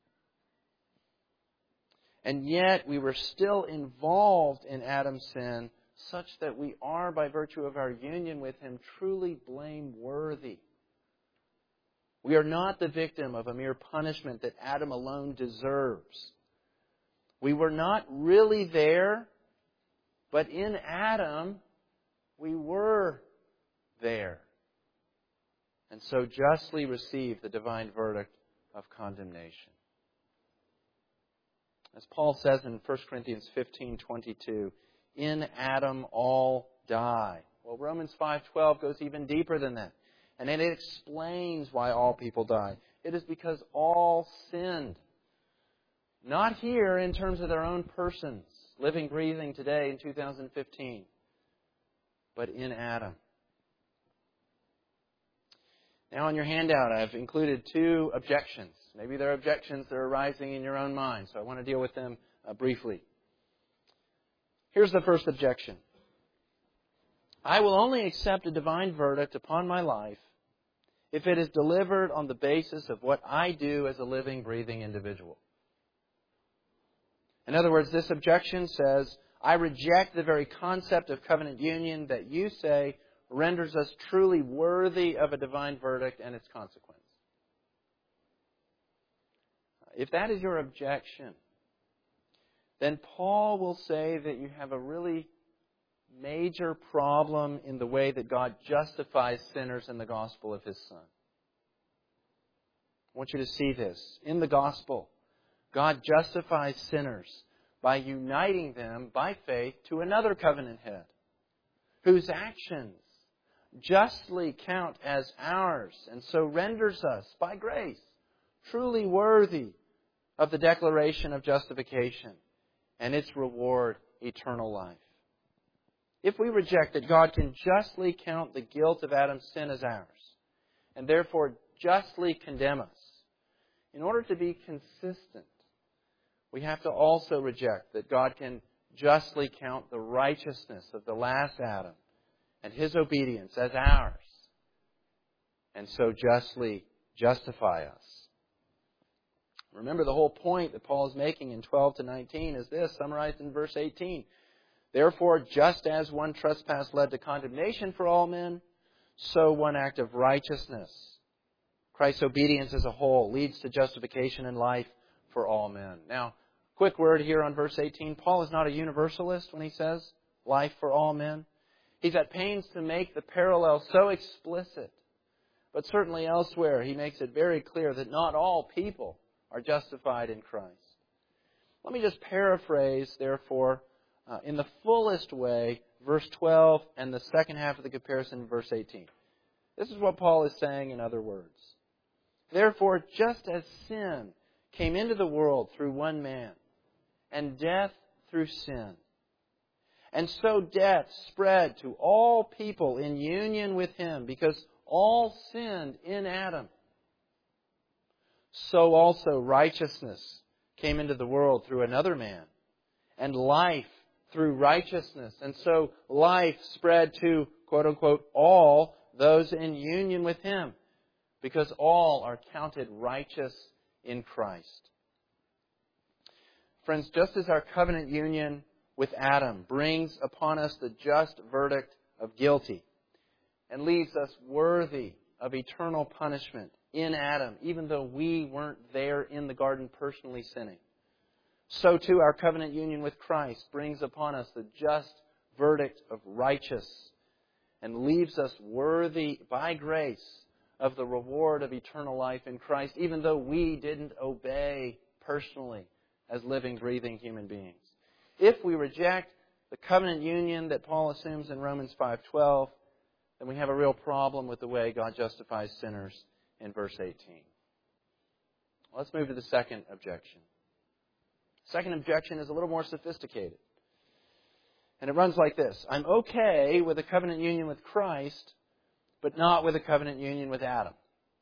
And yet we were still involved in Adam's sin such that we are, by virtue of our union with him, truly blameworthy. We are not the victim of a mere punishment that Adam alone deserves. We were not really there, but in Adam, we were there. And so justly received the divine verdict of condemnation. As Paul says in 1 Corinthians 15:22, in Adam all die. Well, Romans 5:12 goes even deeper than that. And it explains why all people die. It is because all sinned. Not here in terms of their own persons, living, breathing today in 2015, but in Adam. Now on your handout, I've included two objections. Maybe there are objections that are arising in your own mind, so I want to deal with them briefly. Here's the first objection. I will only accept a divine verdict upon my life if it is delivered on the basis of what I do as a living, breathing individual. In other words, this objection says, I reject the very concept of covenant union that you say renders us truly worthy of a divine verdict and its consequence. If that is your objection, then Paul will say that you have a really major problem in the way that God justifies sinners in the gospel of His Son. I want you to see this. In the gospel, God justifies sinners by uniting them by faith to another covenant head, whose actions justly count as ours, and so renders us, by grace, truly worthy of the declaration of justification and its reward, eternal life. If we reject that God can justly count the guilt of Adam's sin as ours, and therefore justly condemn us, in order to be consistent, we have to also reject that God can justly count the righteousness of the last Adam and his obedience as ours, and so justly justify us. Remember, the whole point that Paul is making in 12-19 is this, summarized in verse 18. Therefore, just as one trespass led to condemnation for all men, so one act of righteousness, Christ's obedience as a whole, leads to justification and life for all men. Now, quick word here on verse 18. Paul is not a universalist when he says life for all men. He's at pains to make the parallel so explicit. But certainly elsewhere, he makes it very clear that not all people are justified in Christ. Let me just paraphrase, therefore, in the fullest way, verse 12 and the second half of the comparison in verse 18. This is what Paul is saying in other words. Therefore, just as sin came into the world through one man, and death through sin, and so death spread to all people in union with him, because all sinned in Adam, so also righteousness came into the world through another man, and life through righteousness. And so life spread to, quote unquote, all those in union with him, because all are counted righteous in Christ. Friends, just as our covenant union with Adam brings upon us the just verdict of guilty and leaves us worthy of eternal punishment in Adam, even though we weren't there in the garden personally sinning, so too our covenant union with Christ brings upon us the just verdict of righteous and leaves us worthy by grace of the reward of eternal life in Christ, even though we didn't obey personally as living, breathing human beings. If we reject the covenant union that Paul assumes in Romans 5:12, then we have a real problem with the way God justifies sinners in verse 18. Let's move to the second objection. Second objection is a little more sophisticated. And it runs like this. I'm okay with a covenant union with Christ, but not with a covenant union with Adam.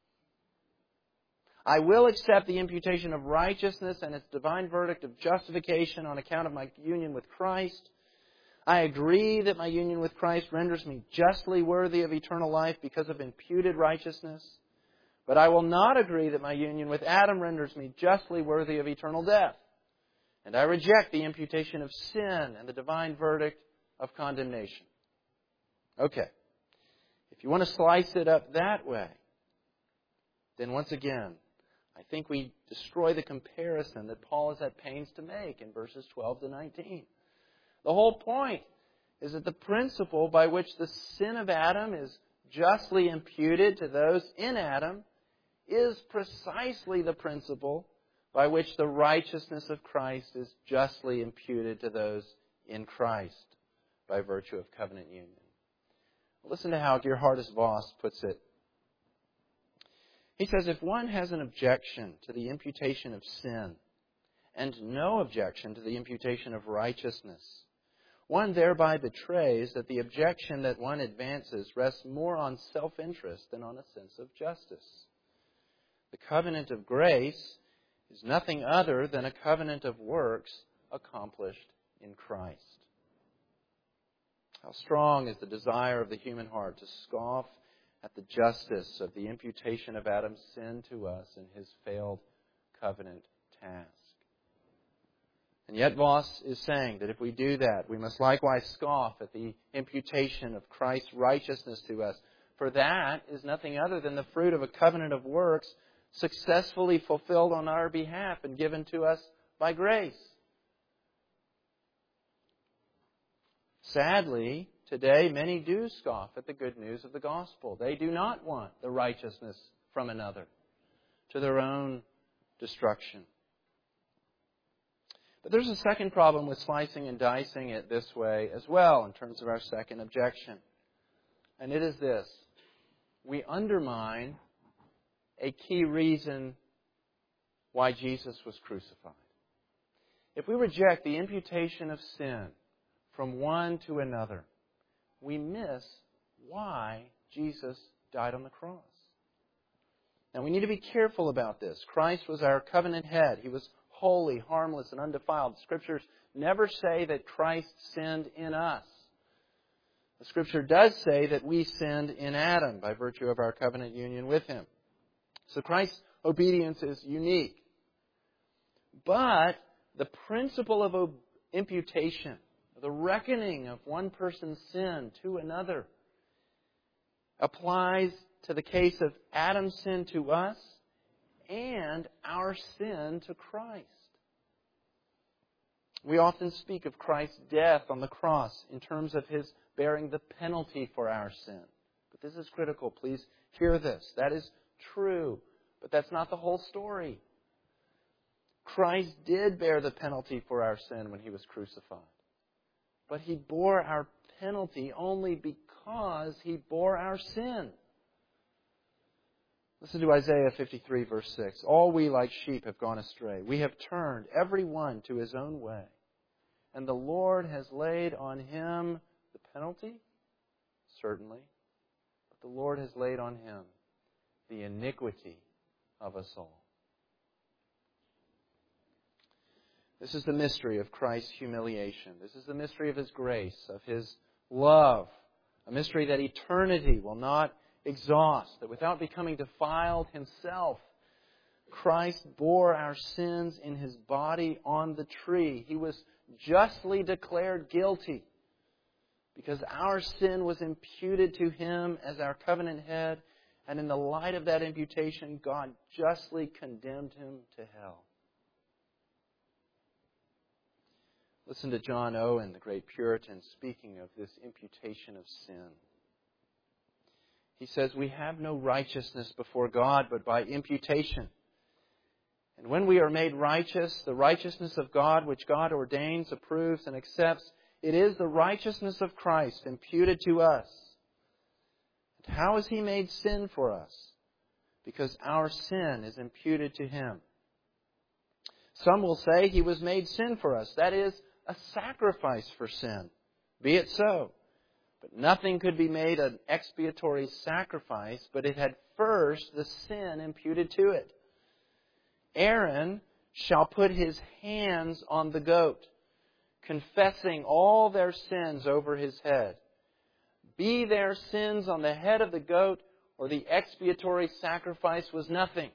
I will accept the imputation of righteousness and its divine verdict of justification on account of my union with Christ. I agree that my union with Christ renders me justly worthy of eternal life because of imputed righteousness. But I will not agree that my union with Adam renders me justly worthy of eternal death. And I reject the imputation of sin and the divine verdict of condemnation. Okay. If you want to slice it up that way, then once again, I think we destroy the comparison that Paul is at pains to make in verses 12 to 19. The whole point is that the principle by which the sin of Adam is justly imputed to those in Adam is precisely the principle by which the righteousness of Christ is justly imputed to those in Christ by virtue of covenant union. Listen to how Geerhardus Vos puts it. He says, if one has an objection to the imputation of sin and no objection to the imputation of righteousness, one thereby betrays that the objection that one advances rests more on self-interest than on a sense of justice. The covenant of grace is nothing other than a covenant of works accomplished in Christ. How strong is the desire of the human heart to scoff at the justice of the imputation of Adam's sin to us in his failed covenant task. And yet Vos is saying that if we do that, we must likewise scoff at the imputation of Christ's righteousness to us. For that is nothing other than the fruit of a covenant of works successfully fulfilled on our behalf and given to us by grace. Sadly, today many do scoff at the good news of the gospel. They do not want the righteousness from another to their own destruction. But there's a second problem with slicing and dicing it this way as well in terms of our second objection. And it is this. We undermine a key reason why Jesus was crucified. If we reject the imputation of sin from one to another, we miss why Jesus died on the cross. Now we need to be careful about this. Christ was our covenant head. He was holy, harmless, and undefiled. The Scriptures never say that Christ sinned in us. The Scripture does say that we sinned in Adam by virtue of our covenant union with Him. So Christ's obedience is unique. But the principle of imputation, the reckoning of one person's sin to another, applies to the case of Adam's sin to us and our sin to Christ. We often speak of Christ's death on the cross in terms of His bearing the penalty for our sin. But this is critical. Please hear this. That is true, but that's not the whole story. Christ did bear the penalty for our sin when He was crucified. But He bore our penalty only because He bore our sin. Listen to Isaiah 53, verse 6. All we like sheep have gone astray. We have turned every one to his own way. And the Lord has laid on Him the penalty? Certainly. But the Lord has laid on Him the iniquity of us all. This is the mystery of Christ's humiliation. This is the mystery of His grace, of His love. A mystery that eternity will not exhaust, that without becoming defiled Himself, Christ bore our sins in His body on the tree. He was justly declared guilty because our sin was imputed to Him as our covenant head, and in the light of that imputation, God justly condemned Him to hell. Listen to John Owen, the great Puritan, speaking of this imputation of sin. He says, we have no righteousness before God but by imputation. And when we are made righteous, the righteousness of God, which God ordains, approves, and accepts, it is the righteousness of Christ imputed to us. How is He made sin for us? Because our sin is imputed to Him. Some will say He was made sin for us. That is, a sacrifice for sin. Be it so. But nothing could be made an expiatory sacrifice, but it had first the sin imputed to it. Aaron shall put his hands on the goat, confessing all their sins over his head. Be their sins on the head of the goat, or the expiatory sacrifice was nothing.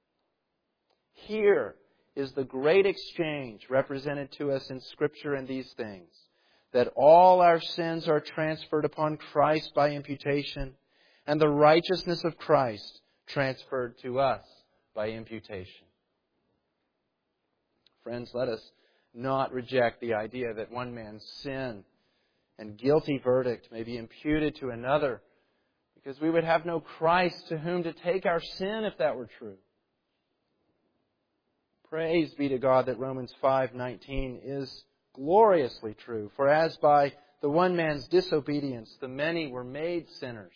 Here is the great exchange represented to us in Scripture in these things, that all our sins are transferred upon Christ by imputation, and the righteousness of Christ transferred to us by imputation. Friends, let us not reject the idea that one man's sin and guilty verdict may be imputed to another, because we would have no Christ to whom to take our sin if that were true. Praise be to God that Romans 5:19 is gloriously true. For as by the one man's disobedience the many were made sinners,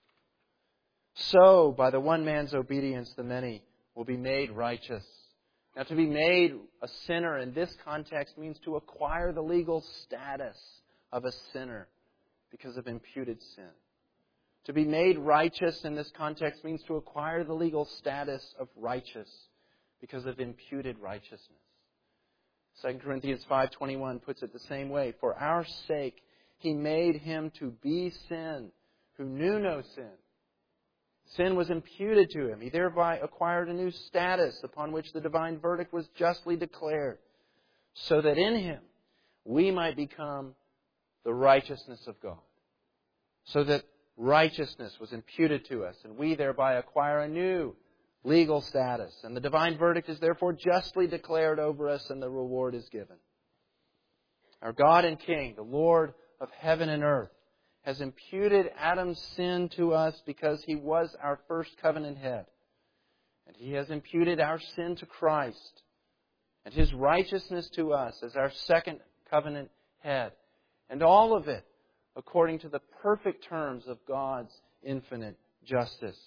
so by the one man's obedience the many will be made righteous. Now, to be made a sinner in this context means to acquire the legal status of a sinner because of imputed sin. To be made righteous in this context means to acquire the legal status of righteous because of imputed righteousness. 2 Corinthians 5:21 puts it the same way. For our sake He made Him to be sin who knew no sin. Sin was imputed to Him. He thereby acquired a new status upon which the divine verdict was justly declared, so that in Him we might become the righteousness of God. So that righteousness was imputed to us, and we thereby acquire a new legal status. And the divine verdict is therefore justly declared over us, and the reward is given. Our God and King, the Lord of heaven and earth, has imputed Adam's sin to us because He was our first covenant head. And He has imputed our sin to Christ and His righteousness to us as our second covenant head. And all of it according to the perfect terms of God's infinite justice.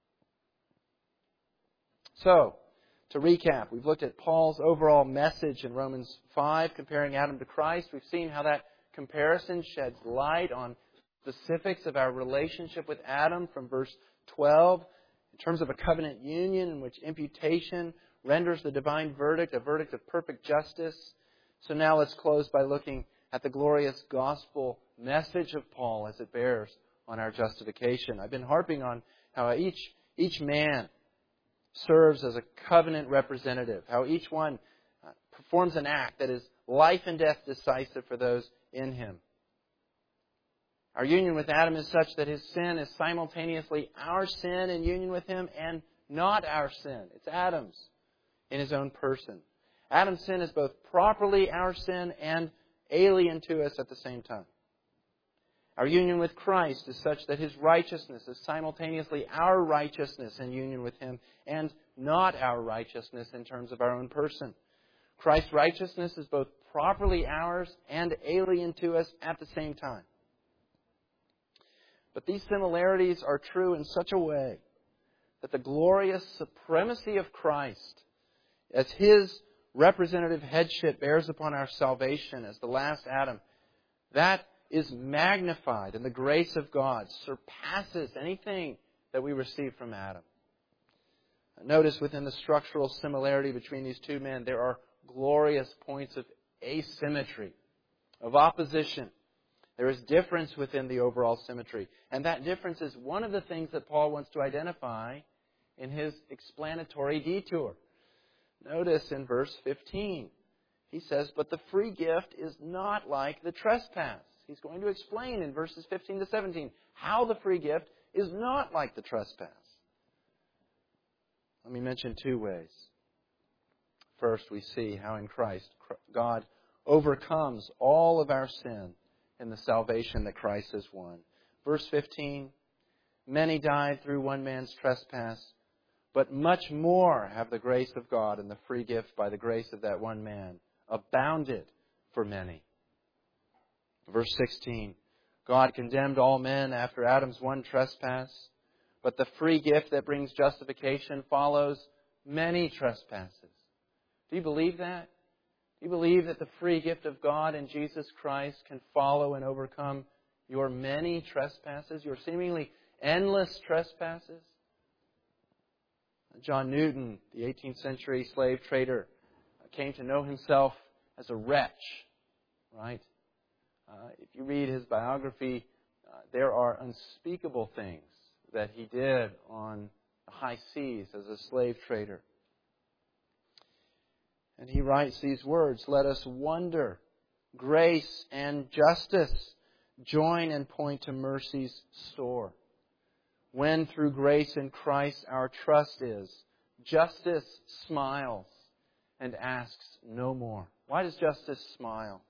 So, to recap, we've looked at Paul's overall message in Romans 5, comparing Adam to Christ. We've seen how that comparison sheds light on specifics of our relationship with Adam from verse 12 in terms of a covenant union in which imputation renders the divine verdict a verdict of perfect justice. So now let's close by looking at the glorious gospel message of Paul as it bears on our justification. I've been harping on how each man serves as a covenant representative, how each one performs an act that is life and death decisive for those in him. Our union with Adam is such that his sin is simultaneously our sin in union with him and not our sin. It's Adam's in his own person. Adam's sin is both properly our sin and alien to us at the same time. Our union with Christ is such that His righteousness is simultaneously our righteousness in union with Him and not our righteousness in terms of our own person. Christ's righteousness is both properly ours and alien to us at the same time. But these similarities are true in such a way that the glorious supremacy of Christ as His representative headship bears upon our salvation as the last Adam, that is magnified, and the grace of God surpasses anything that we receive from Adam. Notice within the structural similarity between these two men, there are glorious points of asymmetry, of opposition. There is difference within the overall symmetry. And that difference is one of the things that Paul wants to identify in his explanatory detour. Notice in verse 15, he says, "But the free gift is not like the trespass." He's going to explain in verses 15 to 17 how the free gift is not like the trespass. Let me mention two ways. First, we see how in Christ, God overcomes all of our sin in the salvation that Christ has won. Verse 15, "Many died through one man's trespass, but much more have the grace of God and the free gift by the grace of that one man abounded for many." Verse 16, God condemned all men after Adam's one trespass, but the free gift that brings justification follows many trespasses. Do you believe that? Do you believe that the free gift of God in Jesus Christ can follow and overcome your many trespasses, your seemingly endless trespasses? John Newton, the 18th century slave trader, came to know himself as a wretch, right? If you read his biography, there are unspeakable things that he did on the high seas as a slave trader. And he writes these words, "Let us wonder, grace and justice join and point to mercy's store. When through grace in Christ our trust is, justice smiles and asks no more." Why does justice smile?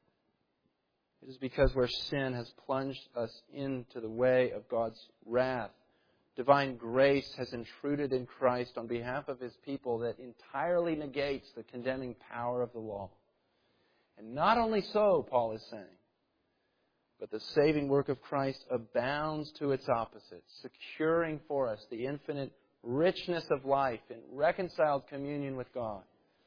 It is because where sin has plunged us into the way of God's wrath, divine grace has intruded in Christ on behalf of His people that entirely negates the condemning power of the law. And not only so, Paul is saying, but the saving work of Christ abounds to its opposite, securing for us the infinite richness of life in reconciled communion with God.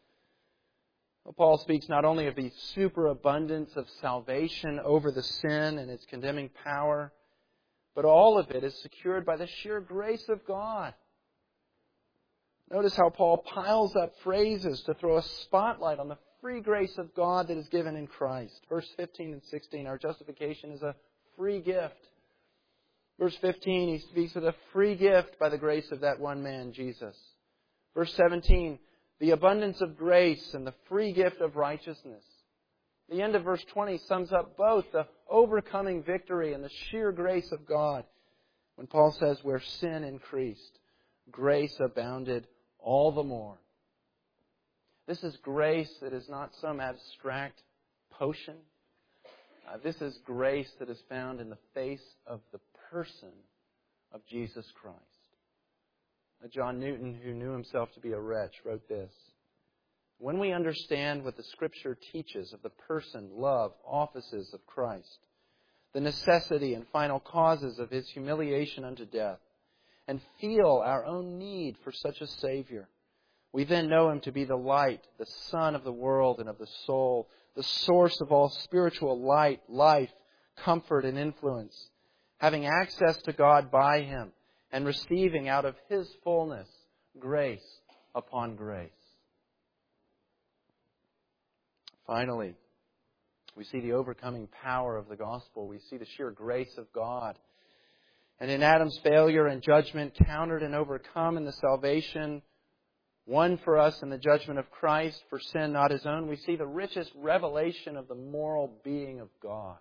Well, Paul speaks not only of the superabundance of salvation over the sin and its condemning power, but all of it is secured by the sheer grace of God. Notice how Paul piles up phrases to throw a spotlight on the free grace of God that is given in Christ. Verse 15 and 16, our justification is a free gift. Verse 15, he speaks of the free gift by the grace of that one man, Jesus. Verse 17, the abundance of grace and the free gift of righteousness. The end of verse 20 sums up both the overcoming victory and the sheer grace of God. When Paul says, where sin increased, grace abounded all the more. This is grace that is not some abstract potion. This is grace that is found in the face of the person of Jesus Christ. John Newton, who knew himself to be a wretch, wrote this: when we understand what the Scripture teaches of the person, love, offices of Christ, the necessity and final causes of His humiliation unto death, and feel our own need for such a Savior, we then know Him to be the light, the sun of the world and of the soul, the source of all spiritual light, life, comfort, and influence, having access to God by Him, and receiving out of His fullness grace upon grace. Finally, we see the overcoming power of the gospel. We see the sheer grace of God. And in Adam's failure and judgment, countered and overcome in the salvation won for us in the judgment of Christ for sin not His own, we see the richest revelation of the moral being of God.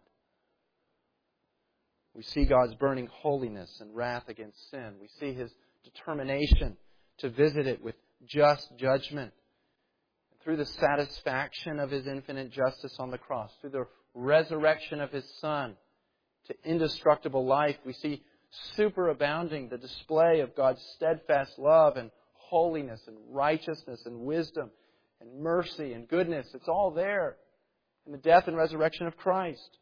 We see God's burning holiness and wrath against sin. We see His determination to visit it with just judgment. Through the satisfaction of His infinite justice on the cross, through the resurrection of His Son to indestructible life, we see superabounding the display of God's steadfast love and holiness and righteousness and wisdom and mercy and goodness. It's all there in the death and resurrection of Christ.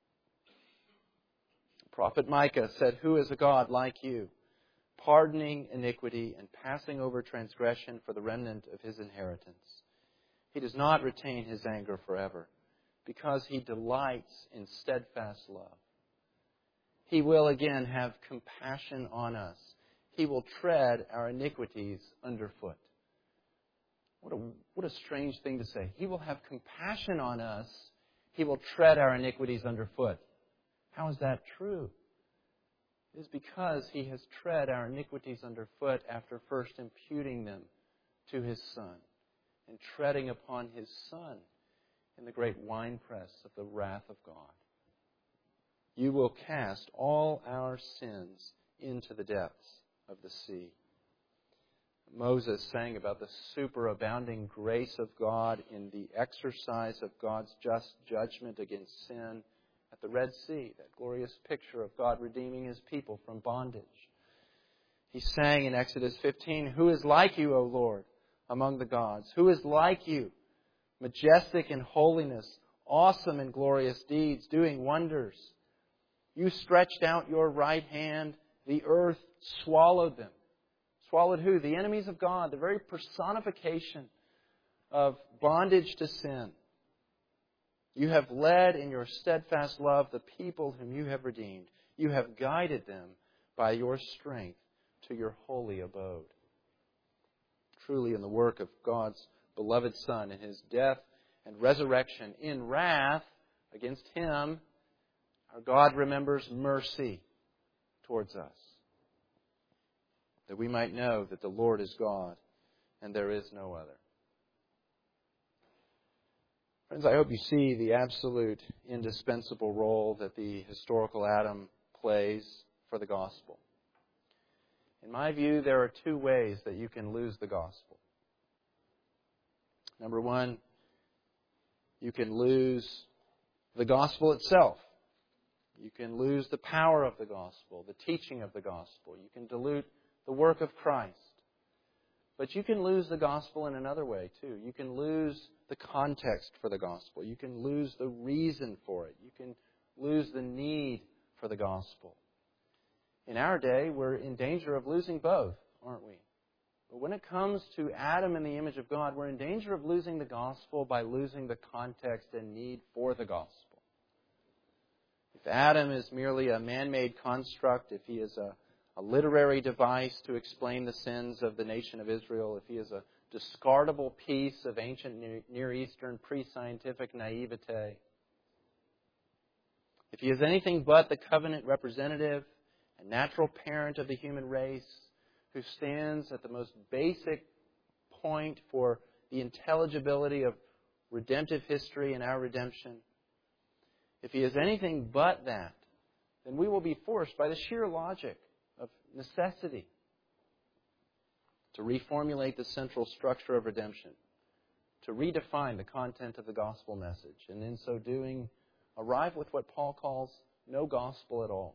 Prophet Micah said, "Who is a God like you, pardoning iniquity and passing over transgression for the remnant of His inheritance? He does not retain His anger forever, because He delights in steadfast love. He will again have compassion on us. He will tread our iniquities underfoot." What a strange thing to say. He will have compassion on us. He will tread our iniquities underfoot. How is that true? It is because He has tread our iniquities underfoot after first imputing them to His Son and treading upon His Son in the great winepress of the wrath of God. You will cast all our sins into the depths of the sea. Moses sang about the superabounding grace of God in the exercise of God's just judgment against sin at the Red Sea, that glorious picture of God redeeming His people from bondage. He sang in Exodus 15, "Who is like you, O Lord, among the gods? Who is like you, majestic in holiness, awesome in glorious deeds, doing wonders?" You stretched out your right hand. The earth swallowed them. Swallowed who? The enemies of God, the very personification of bondage to sin. You have led in your steadfast love the people whom you have redeemed. You have guided them by your strength to your holy abode. Truly, in the work of God's beloved Son, in His death and resurrection in wrath against Him, our God remembers mercy towards us, that we might know that the Lord is God and there is no other. Friends, I hope you see the absolute indispensable role that the historical Adam plays for the gospel. In my view, there are two ways that you can lose the gospel. Number one, you can lose the gospel itself. You can lose the power of the gospel, the teaching of the gospel. You can dilute the work of Christ. But you can lose the gospel in another way, too. You can lose the context for the gospel. You can lose the reason for it. You can lose the need for the gospel. In our day, we're in danger of losing both, aren't we? But when it comes to Adam in the image of God, we're in danger of losing the gospel by losing the context and need for the gospel. If Adam is merely a man-made construct, if he is a literary device to explain the sins of the nation of Israel, if he is a discardable piece of ancient Near Eastern pre-scientific naivete, if he is anything but the covenant representative and natural parent of the human race who stands at the most basic point for the intelligibility of redemptive history and our redemption, if he is anything but that, then we will be forced by the sheer logic of necessity to reformulate the central structure of redemption, to redefine the content of the gospel message, and in so doing, arrive with what Paul calls no gospel at all.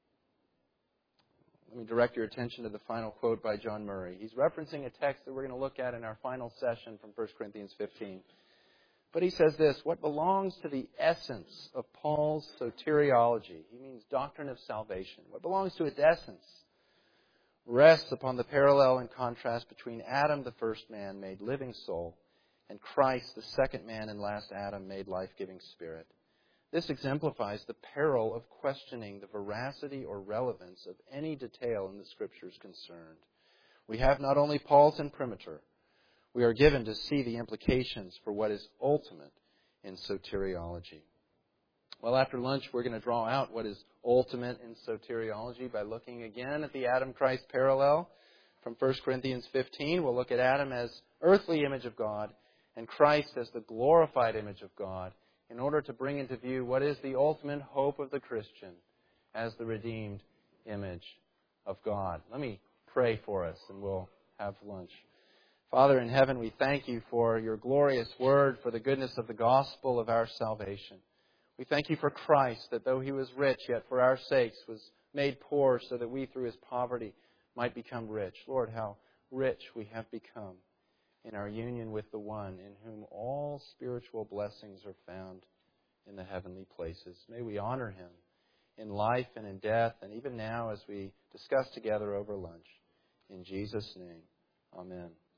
Let me direct your attention to the final quote by John Murray. He's referencing a text that we're going to look at in our final session from 1 Corinthians 15. But he says this: what belongs to the essence of Paul's soteriology, he means doctrine of salvation, what belongs to its essence rests upon the parallel and contrast between Adam, the first man, made living soul, and Christ, the second man and last Adam, made life-giving spirit. This exemplifies the peril of questioning the veracity or relevance of any detail in the Scriptures concerned. We have not only Paul's imprimatur, we are given to see the implications for what is ultimate in soteriology. Well, after lunch, we're going to draw out what is ultimate in soteriology by looking again at the Adam-Christ parallel from 1 Corinthians 15. We'll look at Adam as earthly image of God and Christ as the glorified image of God, in order to bring into view what is the ultimate hope of the Christian as the redeemed image of God. Let me pray for us and we'll have lunch. Father in heaven, we thank you for your glorious word, for the goodness of the gospel of our salvation. We thank you for Christ, that though he was rich, yet for our sakes was made poor, so that we through his poverty might become rich. Lord, how rich we have become in our union with the one in whom all spiritual blessings are found in the heavenly places. May we honor him in life and in death, and even now as we discuss together over lunch. In Jesus' name, amen.